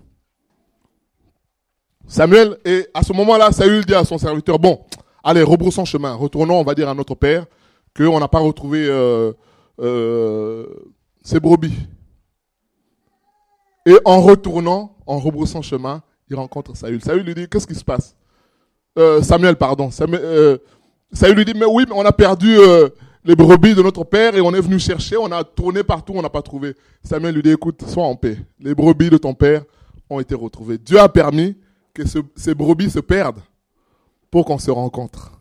Samuel, et à ce moment-là, Saül dit à son serviteur, bon, allez, rebroussons chemin, retournons, on va dire à notre père, qu'on n'a pas retrouvé euh, euh, ses brebis. Et en retournant, en rebroussant chemin, il rencontre Saül. Saül lui dit, qu'est-ce qui se passe? euh, Samuel, pardon. Samuel, euh, Saül lui dit, mais oui, mais on a perdu euh, les brebis de notre père et on est venu chercher, on a tourné partout, on n'a pas trouvé. Samuel lui dit, écoute, sois en paix. Les brebis de ton père ont été retrouvées. Dieu a permis que ce, ces brebis se perdent pour qu'on se rencontre.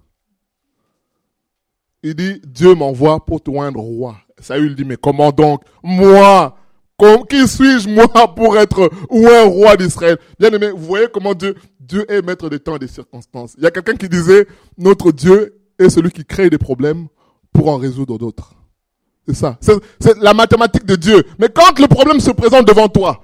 Il dit, Dieu m'envoie pour te oindre roi. Saül dit, mais comment donc? Moi, qui suis-je, moi, pour être ou un roi d'Israël? Bien aimé, vous voyez comment Dieu, Dieu est maître des temps et des circonstances. Il y a quelqu'un qui disait, notre Dieu est celui qui crée des problèmes pour en résoudre d'autres. C'est ça. C'est, c'est la mathématique de Dieu. Mais quand le problème se présente devant toi,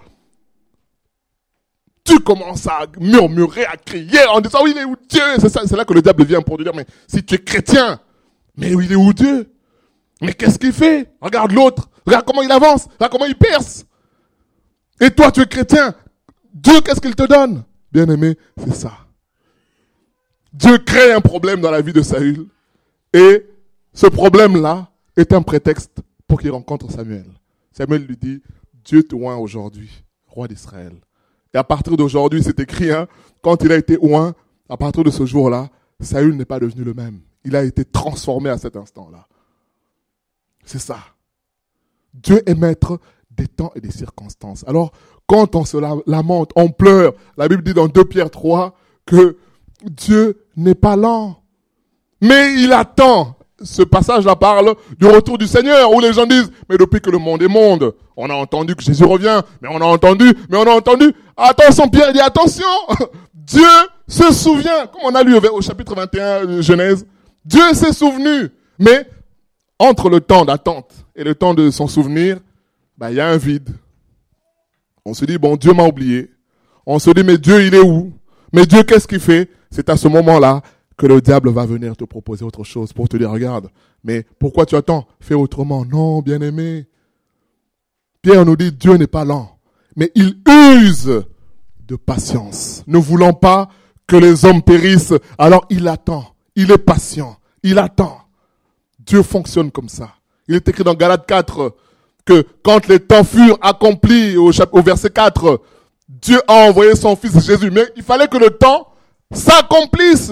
tu commences à murmurer, à crier en disant, oui, il est où Dieu? C'est ça, c'est là que le diable vient pour te dire, mais si tu es chrétien, mais il est où Dieu? Mais qu'est-ce qu'il fait? Regarde l'autre. Regarde comment il avance. Regarde comment il perce. Et toi, tu es chrétien. Dieu, qu'est-ce qu'il te donne? Bien aimé, c'est ça. Dieu crée un problème dans la vie de Saül. Et ce problème-là est un prétexte pour qu'il rencontre Samuel. Samuel lui dit, Dieu te oint aujourd'hui, roi d'Israël. Et à partir d'aujourd'hui, c'est écrit, hein, quand il a été oint, à partir de ce jour-là, Saül n'est pas devenu le même. Il a été transformé à cet instant-là. C'est ça. Dieu est maître des temps et des circonstances. Alors, quand on se lamente, on pleure, la Bible dit dans deux Pierre trois que Dieu n'est pas lent, mais il attend. Ce passage-là parle du retour du Seigneur, où les gens disent, mais depuis que le monde est monde, on a entendu que Jésus revient, mais on a entendu, mais on a entendu. Attention, Pierre dit, attention, Dieu se souvient, comme on a lu au chapitre vingt et un de Genèse, Dieu s'est souvenu, mais entre le temps d'attente et le temps de son souvenir, ben, il y a un vide. On se dit, bon, Dieu m'a oublié. On se dit, mais Dieu, il est où? Mais Dieu, qu'est-ce qu'il fait? C'est à ce moment-là que le diable va venir te proposer autre chose pour te dire, regarde, mais pourquoi tu attends? Fais autrement. Non, bien-aimé. Pierre nous dit, Dieu n'est pas lent, mais il use de patience, ne voulant pas que les hommes périssent. Alors il attend, il est patient, il attend. Dieu fonctionne comme ça. Il est écrit dans Galates quatre que quand les temps furent accomplis, au, chapitre, au verset quatre, Dieu a envoyé son fils Jésus. Mais il fallait que le temps s'accomplisse.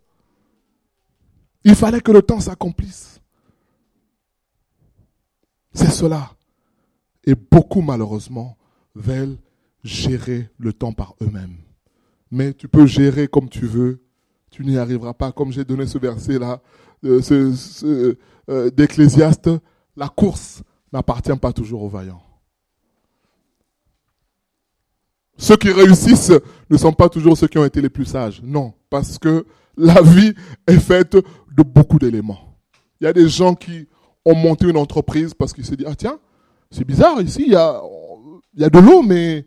Il fallait que le temps s'accomplisse. C'est cela. Et beaucoup, malheureusement, veulent gérer le temps par eux-mêmes. mais tu peux gérer comme tu veux. Tu n'y arriveras pas. Comme j'ai donné ce verset-là, euh, ce, ce, euh, d'Ecclésiaste, la course n'appartient pas toujours aux vaillants. Ceux qui réussissent ne sont pas toujours ceux qui ont été les plus sages. Non, parce que la vie est faite de beaucoup d'éléments. Il y a des gens qui ont monté une entreprise parce qu'ils se disent « Ah tiens, c'est bizarre, ici il y a, il y a de l'eau, mais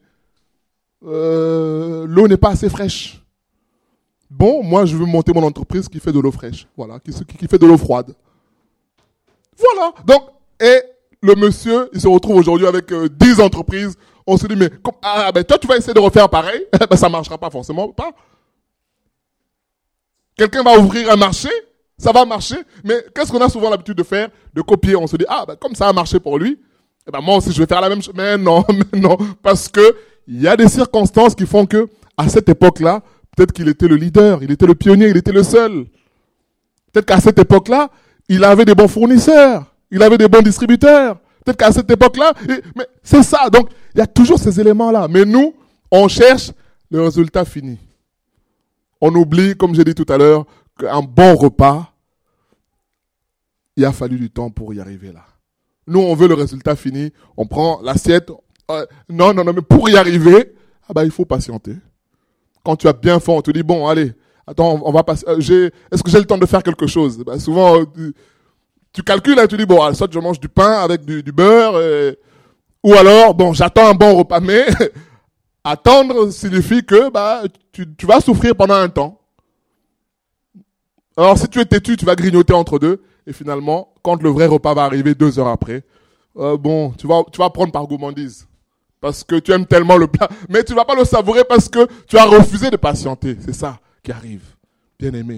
euh, l'eau n'est pas assez fraîche. Bon, moi je veux monter mon entreprise qui fait de l'eau fraîche, voilà, qui, qui, qui fait de l'eau froide. » Voilà. Donc, et le monsieur, il se retrouve aujourd'hui avec euh, dix entreprises. On se dit, mais comme, ah, ben toi, tu vas essayer de refaire pareil. Ben, ça marchera pas forcément, pas. Quelqu'un va ouvrir un marché, ça va marcher. Mais qu'est-ce qu'on a souvent l'habitude de faire? De copier. On se dit, ah, ben comme ça a marché pour lui, eh ben moi aussi, je vais faire la même chose. Mais non, mais non. Parce que il y a des circonstances qui font que, à cette époque-là, peut-être qu'il était le leader, il était le pionnier, il était le seul. Peut-être qu'à cette époque-là, il avait des bons fournisseurs, il avait des bons distributeurs. Peut-être qu'à cette époque-là, mais c'est ça. Donc, il y a toujours ces éléments-là. Mais nous, on cherche le résultat fini. On oublie, comme j'ai dit tout à l'heure, qu'un bon repas, il a fallu du temps pour y arriver là. Nous, on veut le résultat fini. On prend l'assiette. Euh, non, non, non, mais pour y arriver, ah bah, il faut patienter. Quand tu as bien faim, on te dit, bon, allez, attends, on va passer. Euh, j'ai, est-ce que j'ai le temps de faire quelque chose? Bah, souvent, euh, tu, tu calcules et tu dis, bon, soit je mange du pain avec du, du beurre, et, ou alors, bon, j'attends un bon repas. Mais attendre signifie que bah, tu, tu vas souffrir pendant un temps. Alors, si tu es têtu, tu vas grignoter entre deux. Et finalement, quand le vrai repas va arriver deux heures après, euh, bon, tu vas, tu vas prendre par gourmandise. Parce que tu aimes tellement le plat. Mais tu ne vas pas le savourer parce que tu as refusé de patienter. C'est ça qui arrive. Bien-aimé.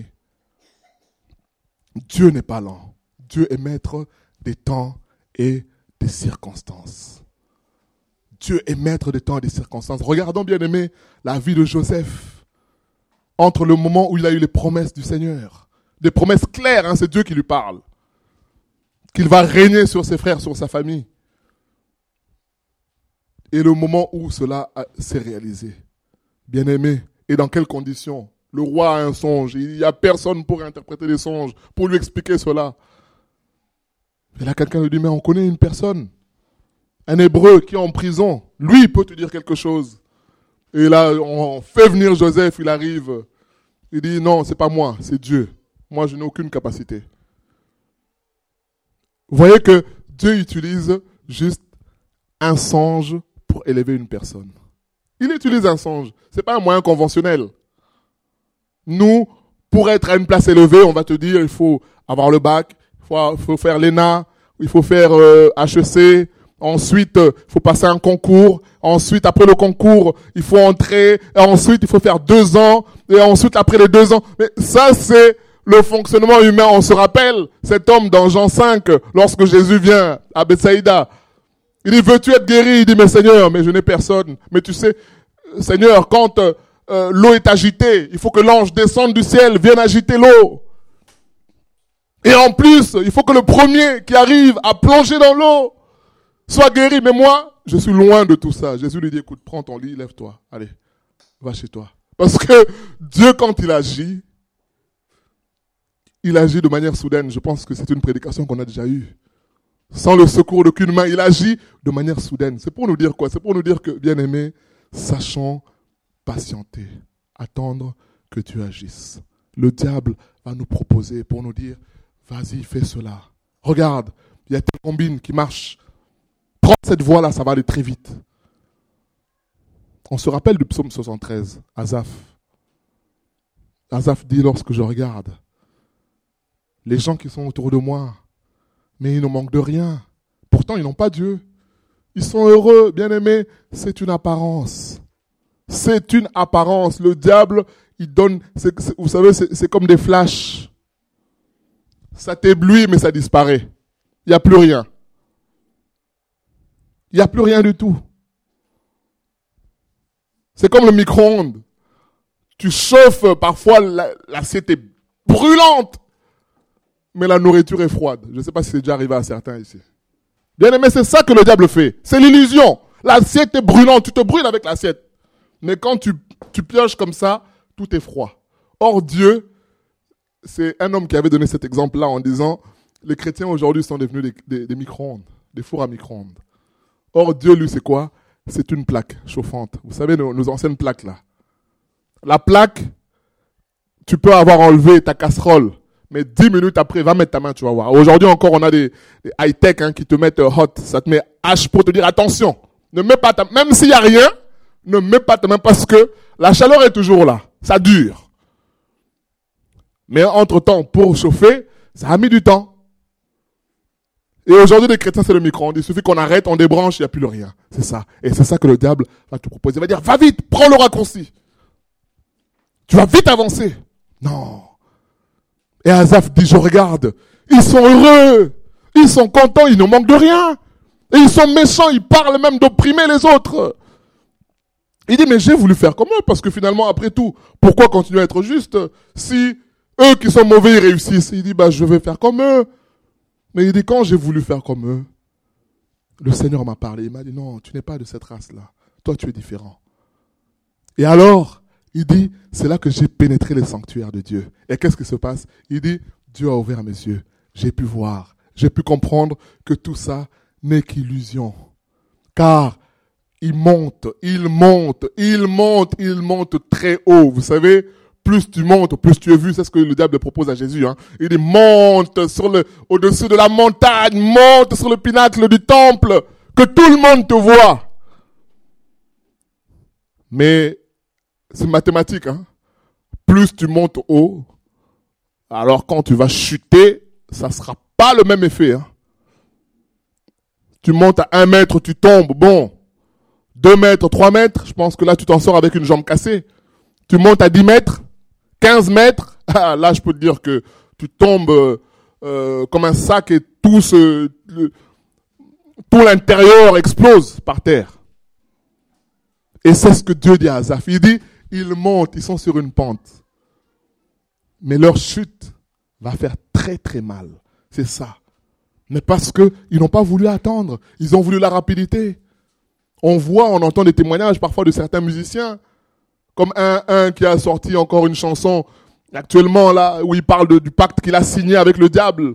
Dieu n'est pas lent. Dieu est maître des temps et des circonstances. Dieu est maître des temps et des circonstances. Regardons, bien-aimé, la vie de Joseph. Entre le moment où il a eu les promesses du Seigneur. Des promesses claires, hein, c'est Dieu qui lui parle. Qu'il va régner sur ses frères, sur sa famille. Et le moment où cela a, s'est réalisé. Bien-aimé, et dans quelles conditions? Le roi a un songe. Il n'y a personne pour interpréter les songes, pour lui expliquer cela. Et là, quelqu'un lui dit, mais on connaît une personne. Un Hébreu qui est en prison. Lui, il peut te dire quelque chose. Et là, on fait venir Joseph, il arrive. Il dit, non, c'est pas moi, c'est Dieu. Moi, je n'ai aucune capacité. Vous voyez que Dieu utilise juste un songe pour élever une personne. Il utilise un songe. Ce n'est pas un moyen conventionnel. Nous, pour être à une place élevée, on va te dire, il faut avoir le bac, il faut, faut faire l'E N A, il faut faire euh, H E C, ensuite, il euh, faut passer un concours, ensuite, après le concours, il faut entrer, et ensuite, il faut faire deux ans, et ensuite, après les deux ans. Mais ça, c'est le fonctionnement humain. On se rappelle cet homme dans Jean cinq, lorsque Jésus vient à Bethsaïda. Il dit, veux-tu être guéri? Il dit, mais Seigneur, mais je n'ai personne. Mais tu sais, Seigneur, quand euh, euh, l'eau est agitée, il faut que l'ange descende du ciel, vienne agiter l'eau. Et en plus, il faut que le premier qui arrive à plonger dans l'eau soit guéri. Mais moi, je suis loin de tout ça. Jésus lui dit, écoute, prends ton lit, lève-toi. Allez, va chez toi. Parce que Dieu, quand il agit, il agit de manière soudaine. Je pense que c'est une prédication qu'on a déjà eue. Sans le secours d'aucune main, il agit de manière soudaine. C'est pour nous dire quoi? C'est pour nous dire que, bien-aimés, sachons patienter, attendre que tu agisses. Le diable va nous proposer pour nous dire, vas-y, fais cela. Regarde, il y a telle combine qui marche. Prends cette voie-là, ça va aller très vite. On se rappelle du psaume soixante-treize, Asaph. Asaph dit, lorsque je regarde, les gens qui sont autour de moi, mais ils ne manquent de rien. Pourtant, ils n'ont pas Dieu. Ils sont heureux, bien-aimés. C'est une apparence. C'est une apparence. Le diable, il donne, c'est, c'est, vous savez, c'est, c'est comme des flashs. Ça t'éblouit, mais ça disparaît. Il n'y a plus rien. Il n'y a plus rien du tout. C'est comme le micro-ondes. Tu chauffes, parfois, la, l'assiette est brûlante. Mais la nourriture est froide. Je ne sais pas si c'est déjà arrivé à certains ici. Bien aimé, c'est ça que le diable fait. C'est l'illusion. L'assiette est brûlante. Tu te brûles avec l'assiette. Mais quand tu, tu pioches comme ça, tout est froid. Or, Dieu, c'est un homme qui avait donné cet exemple-là en disant, les chrétiens aujourd'hui sont devenus des, des, des micro-ondes, des fours à micro-ondes. Or, Dieu, lui, c'est quoi? C'est une plaque chauffante. Vous savez, nos, nos anciennes plaques, là. La plaque, tu peux avoir enlevé ta casserole, mais dix minutes après, va mettre ta main, tu vas voir. Aujourd'hui encore, on a des, des high-tech hein, qui te mettent hot. Ça te met H pour te dire, attention, ne mets pas ta main, même s'il n'y a rien, ne mets pas ta main parce que la chaleur est toujours là. Ça dure. Mais entre-temps, pour chauffer, ça a mis du temps. Et aujourd'hui, les chrétiens, c'est le micro-ondes. Il suffit qu'on arrête, on débranche, il n'y a plus le rien. C'est ça. Et c'est ça que le diable va te proposer. Il va dire, va vite, prends le raccourci. Tu vas vite avancer. Non. Et Asaph dit, je regarde, ils sont heureux, ils sont contents, ils ne manquent de rien. Et ils sont méchants, ils parlent même d'opprimer les autres. Il dit, mais j'ai voulu faire comme eux, parce que finalement, après tout, pourquoi continuer à être juste si eux qui sont mauvais, ils réussissent? Il dit, bah, je vais faire comme eux. Mais il dit, quand j'ai voulu faire comme eux, le Seigneur m'a parlé, il m'a dit, non, tu n'es pas de cette race-là. Toi, tu es différent. Et alors, il dit, c'est là que j'ai pénétré les sanctuaires de Dieu. Et qu'est-ce qui se passe? Il dit, Dieu a ouvert mes yeux. J'ai pu voir, j'ai pu comprendre que tout ça n'est qu'illusion. Car il monte, il monte, il monte, il monte très haut. Vous savez, plus tu montes, plus tu es vu. C'est ce que le diable propose à Jésus. Hein. Il dit, monte sur le, au-dessus de la montagne, monte sur le pinacle du temple, que tout le monde te voit. Mais c'est mathématique. Hein. Plus tu montes haut, alors quand tu vas chuter, ça sera pas le même effet. Hein. Tu montes à un mètre, tu tombes, bon. Deux mètres, trois mètres, je pense que là tu t'en sors avec une jambe cassée. Tu montes à dix mètres, quinze mètres, ah, là je peux te dire que tu tombes euh, comme un sac et tout, ce, le, tout l'intérieur explose par terre. Et c'est ce que Dieu dit à Asaph. Il dit, ils montent, ils sont sur une pente. Mais leur chute va faire très très mal. C'est ça. Mais parce qu'ils n'ont pas voulu attendre. Ils ont voulu la rapidité. On voit, on entend des témoignages parfois de certains musiciens. Comme un, un qui a sorti encore une chanson actuellement là, où il parle de, du pacte qu'il a signé avec le diable.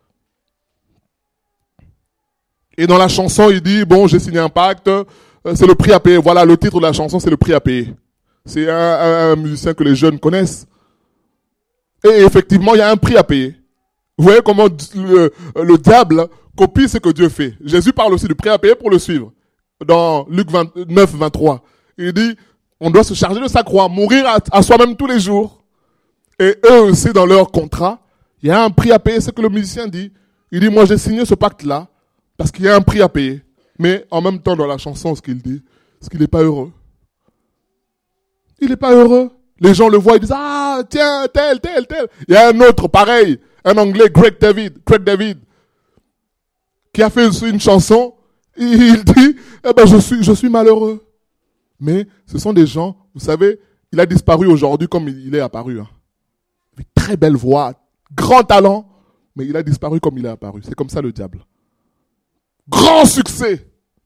Et dans la chanson, il dit, bon, j'ai signé un pacte, c'est le prix à payer. Voilà, le titre de la chanson, c'est le prix à payer. C'est un, un, un musicien que les jeunes connaissent. Et effectivement, il y a un prix à payer. Vous voyez comment le, le diable copie ce que Dieu fait. Jésus parle aussi du prix à payer pour le suivre. Dans Luc vingt-neuf, vingt-trois. Il dit, on doit se charger de sa croix, mourir à, à soi-même tous les jours. Et eux aussi, dans leur contrat, il y a un prix à payer. C'est ce que le musicien dit. Il dit, moi j'ai signé ce pacte-là, parce qu'il y a un prix à payer. Mais en même temps, dans la chanson, ce qu'il dit, c'est qu'il n'est pas heureux. Il n'est pas heureux. Les gens le voient, ils disent, ah, tiens, tel, tel, tel. Il y a un autre, pareil, un Anglais, Greg David, Craig David, qui a fait une chanson. Il dit, eh ben, je suis, je suis malheureux. Mais ce sont des gens, vous savez, il a disparu aujourd'hui comme il est apparu. Hein. Avec très belle voix, grand talent, mais il a disparu comme il est apparu. C'est comme ça le diable. Grand succès.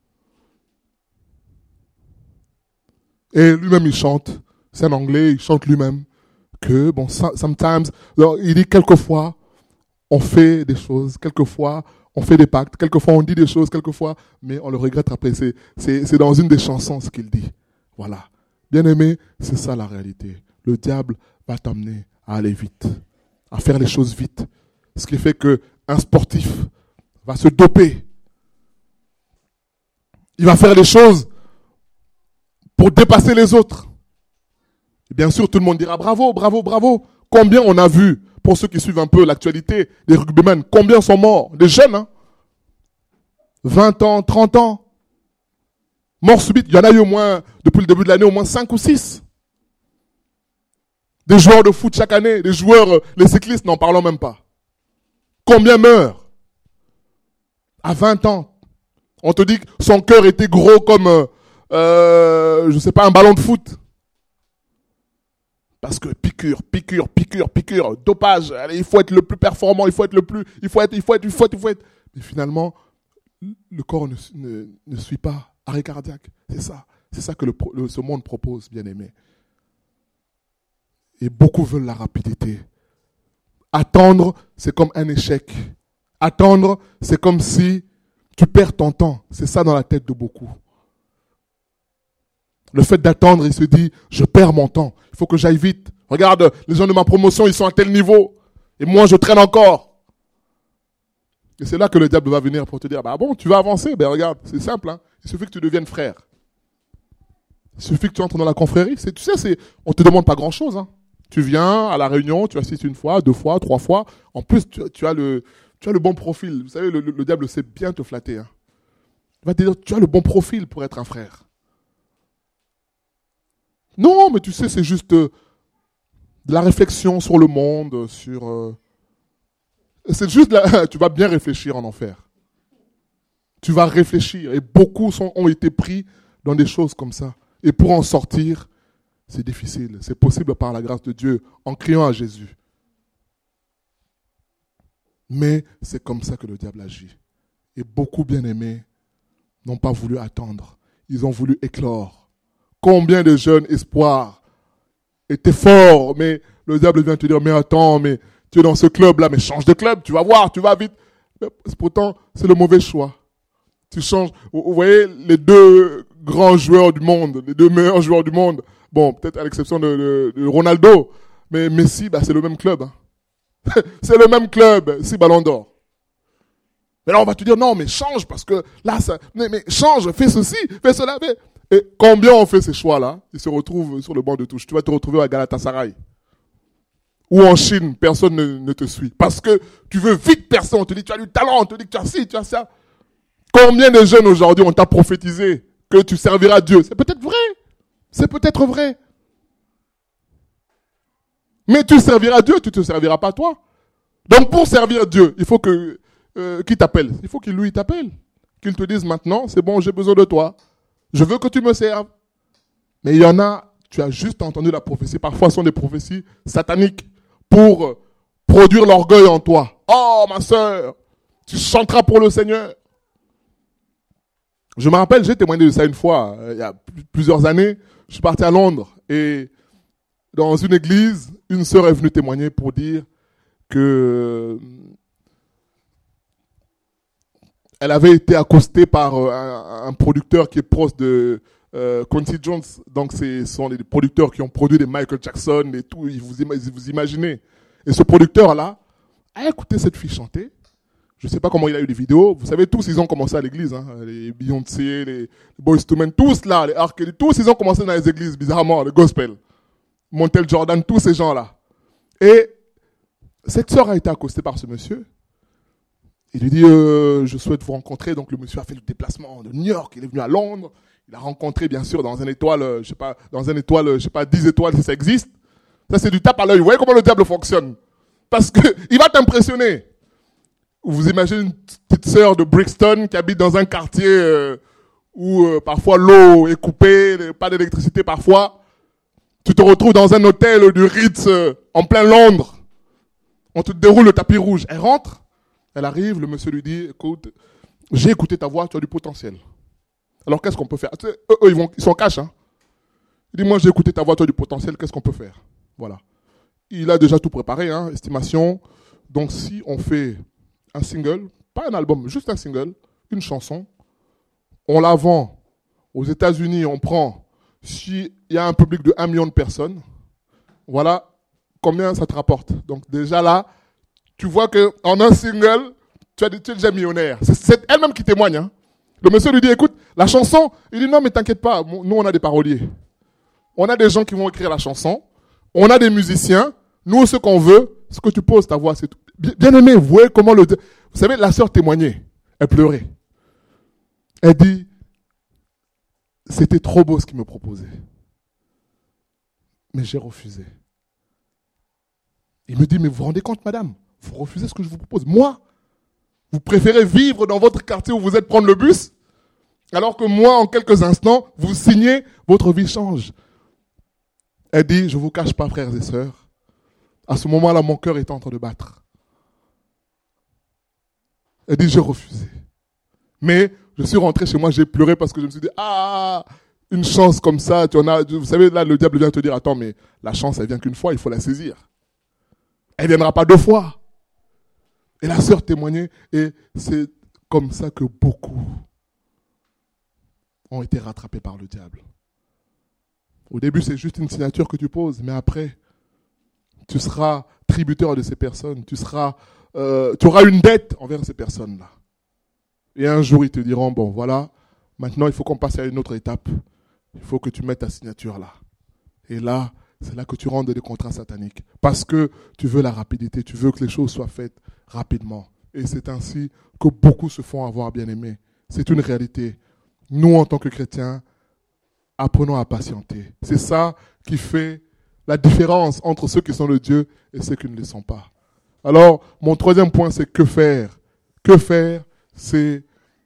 Et lui-même il chante. C'est un Anglais, il chante lui-même que, bon, sometimes, alors, il dit quelquefois, on fait des choses, quelquefois, on fait des pactes, quelquefois on dit des choses, quelquefois, mais on le regrette après. C'est, c'est, c'est dans une des chansons ce qu'il dit. Voilà. Bien aimé, c'est ça la réalité. Le diable va t'amener à aller vite, à faire les choses vite. Ce qui fait que un sportif va se doper. Il va faire les choses pour dépasser les autres. Et bien sûr, tout le monde dira bravo, bravo, bravo. Combien on a vu, pour ceux qui suivent un peu l'actualité des rugbymen, combien sont morts? Des jeunes, hein? vingt ans, trente ans. Morts subites. Il y en a eu au moins, depuis le début de l'année, au moins cinq ou six. Des joueurs de foot chaque année, des joueurs, les cyclistes, n'en parlons même pas. Combien meurent? À vingt ans. On te dit que son cœur était gros comme, euh, je sais pas, un ballon de foot. Parce que piqûre, piqûre, piqûre, piqûre, dopage, allez, il faut être le plus performant, il faut être le plus, il faut être, il faut être, il faut être, il faut être. Mais finalement, le corps ne, ne, ne suit pas, arrêt cardiaque, c'est ça. C'est ça que le, le, ce monde propose, bien-aimé. Et beaucoup veulent la rapidité. Attendre, c'est comme un échec. Attendre, c'est comme si tu perds ton temps. C'est ça dans la tête de beaucoup. Le fait d'attendre, il se dit, je perds mon temps. Il faut que j'aille vite. Regarde, les gens de ma promotion, ils sont à tel niveau. Et moi, je traîne encore. Et c'est là que le diable va venir pour te dire, bah bon, tu vas avancer. Ben regarde, c'est simple. Hein. Il suffit que tu deviennes frère. Il suffit que tu entres dans la confrérie. C'est, tu sais, c'est, on ne te demande pas grand-chose. Hein. Tu viens à la réunion, tu assistes une fois, deux fois, trois fois. En plus, tu, tu, as, le, tu as le bon profil. Vous savez, le, le, le diable sait bien te flatter. Hein. Il va te dire, tu as le bon profil pour être un frère. Non, mais tu sais, c'est juste euh, de la réflexion sur le monde, sur... Euh, c'est juste, la, tu vas bien réfléchir en enfer. Tu vas réfléchir. Et beaucoup sont, ont été pris dans des choses comme ça. Et pour en sortir, c'est difficile. C'est possible par la grâce de Dieu, en criant à Jésus. Mais c'est comme ça que le diable agit. Et beaucoup bien-aimés n'ont pas voulu attendre. Ils ont voulu éclore. Combien de jeunes espoirs étaient forts, mais le diable vient te dire, mais attends, mais tu es dans ce club-là, mais change de club, tu vas voir, tu vas vite. Mais pourtant, c'est le mauvais choix. Tu changes. Vous voyez, les deux grands joueurs du monde, les deux meilleurs joueurs du monde, bon, peut-être à l'exception de, de, de Ronaldo, mais Messi, bah, c'est le même club. Hein. C'est le même club, six ballons d'or. Mais là, on va te dire, non, mais change, parce que là, ça, mais, mais change, fais ceci, fais cela. Mais... Et combien on fait ces choix-là, ils se retrouvent sur le banc de touche. Tu vas te retrouver à Galatasaray. Ou en Chine, personne ne, ne te suit. Parce que tu veux vite personne, on te dit, tu as du talent, on te dit que tu as ci, tu as ça. Combien de jeunes aujourd'hui on t'a prophétisé que tu serviras Dieu? C'est peut-être vrai. C'est peut-être vrai. Mais tu serviras Dieu, tu ne te serviras pas toi. Donc pour servir Dieu, il faut que euh, qu'il t'appelle. Il faut qu'il lui t'appelle. Qu'il te dise maintenant, c'est bon, j'ai besoin de toi. Je veux que tu me serves. Mais il y en a, tu as juste entendu la prophétie. Parfois, ce sont des prophéties sataniques pour euh, produire l'orgueil en toi. Oh, ma sœur, tu chanteras pour le Seigneur. Je me rappelle, j'ai témoigné de ça une fois, euh, il y a plusieurs années. Je suis parti à Londres et dans une église, une sœur est venue témoigner pour dire que elle avait été accostée par un, un producteur qui est proche de euh, Quincy Jones. Donc, ce sont les producteurs qui ont produit des Michael Jackson et tout. Vous, vous imaginez. Et ce producteur-là a écouté cette fille chanter. Je ne sais pas comment il a eu des vidéos. Vous savez, tous, ils ont commencé à l'église. Hein. Les Beyoncé, les Boyz two Men, tous là, les R. Kelly, tous, ils ont commencé dans les églises, bizarrement, le gospel. Montel Jordan, tous ces gens-là. Et cette sœur a été accostée par ce monsieur. Il lui dit, euh, je souhaite vous rencontrer. Donc le monsieur a fait le déplacement de New York. Il est venu à Londres. Il a rencontré, bien sûr, dans un étoile, je sais pas, dans un étoile, je sais pas, dix étoiles si ça existe. Ça, c'est du tape à l'œil. Vous voyez comment le diable fonctionne? Parce que il va t'impressionner. Vous imaginez une petite sœur de Brixton qui habite dans un quartier euh, où euh, parfois l'eau est coupée, pas d'électricité parfois. Tu te retrouves dans un hôtel du Ritz euh, en plein Londres. On te déroule le tapis rouge. Elle rentre. Elle arrive, le monsieur lui dit, écoute, j'ai écouté ta voix, tu as du potentiel. Alors qu'est-ce qu'on peut faire? Tu sais, eux, eux, ils, vont, ils sont cash. Hein. Il dit, moi j'ai écouté ta voix, tu as du potentiel, qu'est-ce qu'on peut faire? Voilà. Il a déjà tout préparé, hein, estimation. Donc si on fait un single, pas un album, juste un single, une chanson, on la vend aux États-Unis, on prend, s'il y a un public de un million de personnes, voilà combien ça te rapporte. Donc déjà là, tu vois qu'en un single, tu, as, tu es déjà millionnaire. C'est, c'est elle-même qui témoigne. Hein. Le monsieur lui dit, écoute, la chanson, il dit, non, mais t'inquiète pas, nous, on a des paroliers. On a des gens qui vont écrire la chanson. On a des musiciens. Nous, ce qu'on veut, ce que tu poses ta voix, c'est tout. Bien aimé, vous voyez comment le... Vous savez, la sœur témoignait. Elle pleurait. Elle dit, c'était trop beau ce qu'il me proposait. Mais j'ai refusé. Il me dit, mais vous vous rendez compte, madame? Vous refusez ce que je vous propose. Moi, vous préférez vivre dans votre quartier où vous êtes prendre le bus, alors que moi, en quelques instants, vous signez, votre vie change. Elle dit, je ne vous cache pas, frères et sœurs, à ce moment-là, mon cœur était en train de battre. Elle dit, j'ai refusé. Mais je suis rentré chez moi, j'ai pleuré parce que je me suis dit, ah, une chance comme ça, tu en as, vous savez, là, le diable vient te dire, attends, mais la chance, elle vient qu'une fois, il faut la saisir. Elle ne viendra pas deux fois. Et la sœur témoignait, et c'est comme ça que beaucoup ont été rattrapés par le diable. Au début, c'est juste une signature que tu poses, mais après, tu seras tributaire de ces personnes, tu seras, euh, tu auras une dette envers ces personnes-là. Et un jour, ils te diront, bon, voilà, maintenant, il faut qu'on passe à une autre étape. Il faut que tu mettes ta signature là. Et là, c'est là que tu rentres des contrats sataniques. Parce que tu veux la rapidité, tu veux que les choses soient faites rapidement. Et c'est ainsi que beaucoup se font avoir, bien-aimés. C'est une réalité. Nous, en tant que chrétiens, apprenons à patienter. C'est ça qui fait la différence entre ceux qui sont de Dieu et ceux qui ne le sont pas. Alors, mon troisième point, c'est que faire. Que faire, c'est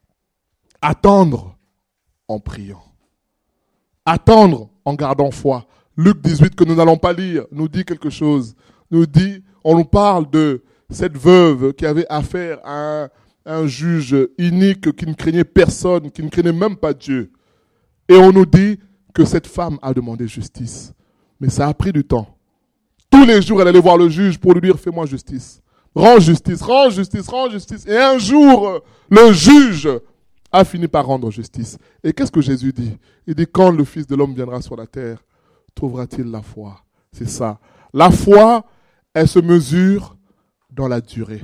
attendre en priant. Attendre en gardant foi. Luc dix-huit, que nous n'allons pas lire, nous dit quelque chose. Nous dit, on nous parle de cette veuve qui avait affaire à un, un juge inique qui ne craignait personne, qui ne craignait même pas Dieu. Et on nous dit que cette femme a demandé justice. Mais ça a pris du temps. Tous les jours, elle allait voir le juge pour lui dire, fais-moi justice. Rends justice, rends justice, rends justice. Et un jour, le juge a fini par rendre justice. Et qu'est-ce que Jésus dit? Il dit, quand le Fils de l'homme viendra sur la terre, trouvera-t-il la foi? C'est ça. La foi, elle se mesure dans la durée.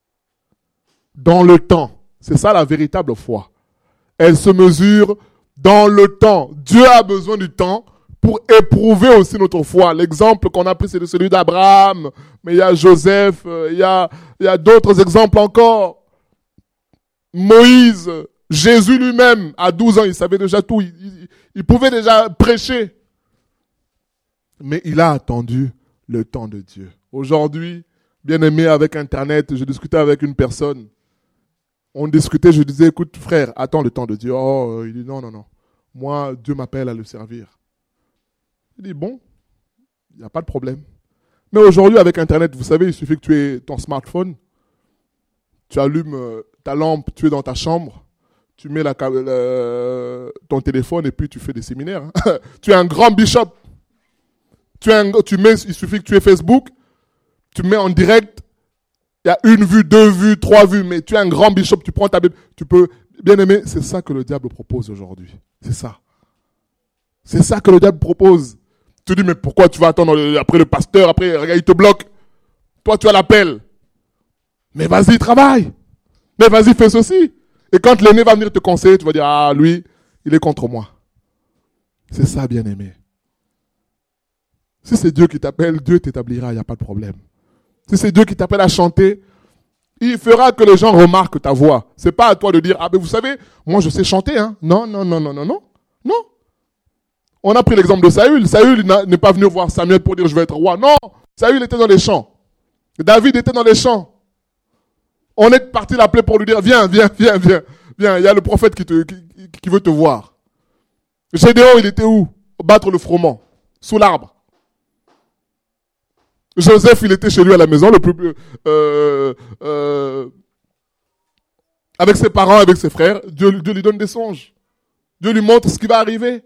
Dans le temps. C'est ça la véritable foi. Elle se mesure dans le temps. Dieu a besoin du temps pour éprouver aussi notre foi. L'exemple qu'on a pris, c'est celui d'Abraham. Mais il y a Joseph, il y a, il y a d'autres exemples encore. Moïse, Jésus lui-même, à douze ans, il savait déjà tout. Il, il, il pouvait déjà prêcher. Mais il a attendu le temps de Dieu. Aujourd'hui, bien aimé, avec Internet, je discutais avec une personne. On discutait, je disais, écoute frère, attends le temps de Dieu. Oh, il dit non, non, non. Moi, Dieu m'appelle à le servir. Il dit bon, il n'y a pas de problème. Mais aujourd'hui, avec Internet, vous savez, il suffit que tu aies ton smartphone, tu allumes ta lampe, tu es dans ta chambre, tu mets la, la, ton téléphone et puis tu fais des séminaires. Hein. Tu es un grand bishop. Tu, es un, tu mets, il suffit que tu aies Facebook, tu mets en direct, il y a une vue, deux vues, trois vues, mais tu es un grand bishop, tu prends ta Bible, tu peux, bien aimé, c'est ça que le diable propose aujourd'hui. C'est ça. C'est ça que le diable propose. Tu te dis, mais pourquoi tu vas attendre après le pasteur, après, regarde, il te bloque. Toi, tu as l'appel. Mais vas-y, travaille. Mais vas-y, fais ceci. Et quand l'aîné va venir te conseiller, tu vas dire, ah, lui, il est contre moi. C'est ça, bien aimé. Si c'est Dieu qui t'appelle, Dieu t'établira, il n'y a pas de problème. Si c'est Dieu qui t'appelle à chanter, il fera que les gens remarquent ta voix. C'est pas à toi de dire, ah ben vous savez, moi je sais chanter, hein. Non, non, non, non, non, non. Non. On a pris l'exemple de Saül. Saül n'est pas venu voir Samuel pour dire je vais être roi. Non, Saül était dans les champs. David était dans les champs. On est parti l'appeler pour lui dire viens, viens, viens, viens, viens. Il y a le prophète qui, te, qui, qui veut te voir. Gédéon, il était où? Battre le froment, sous l'arbre. Joseph, il était chez lui à la maison, le plus, euh, euh, avec ses parents, avec ses frères. Dieu, Dieu lui donne des songes. Dieu lui montre ce qui va arriver.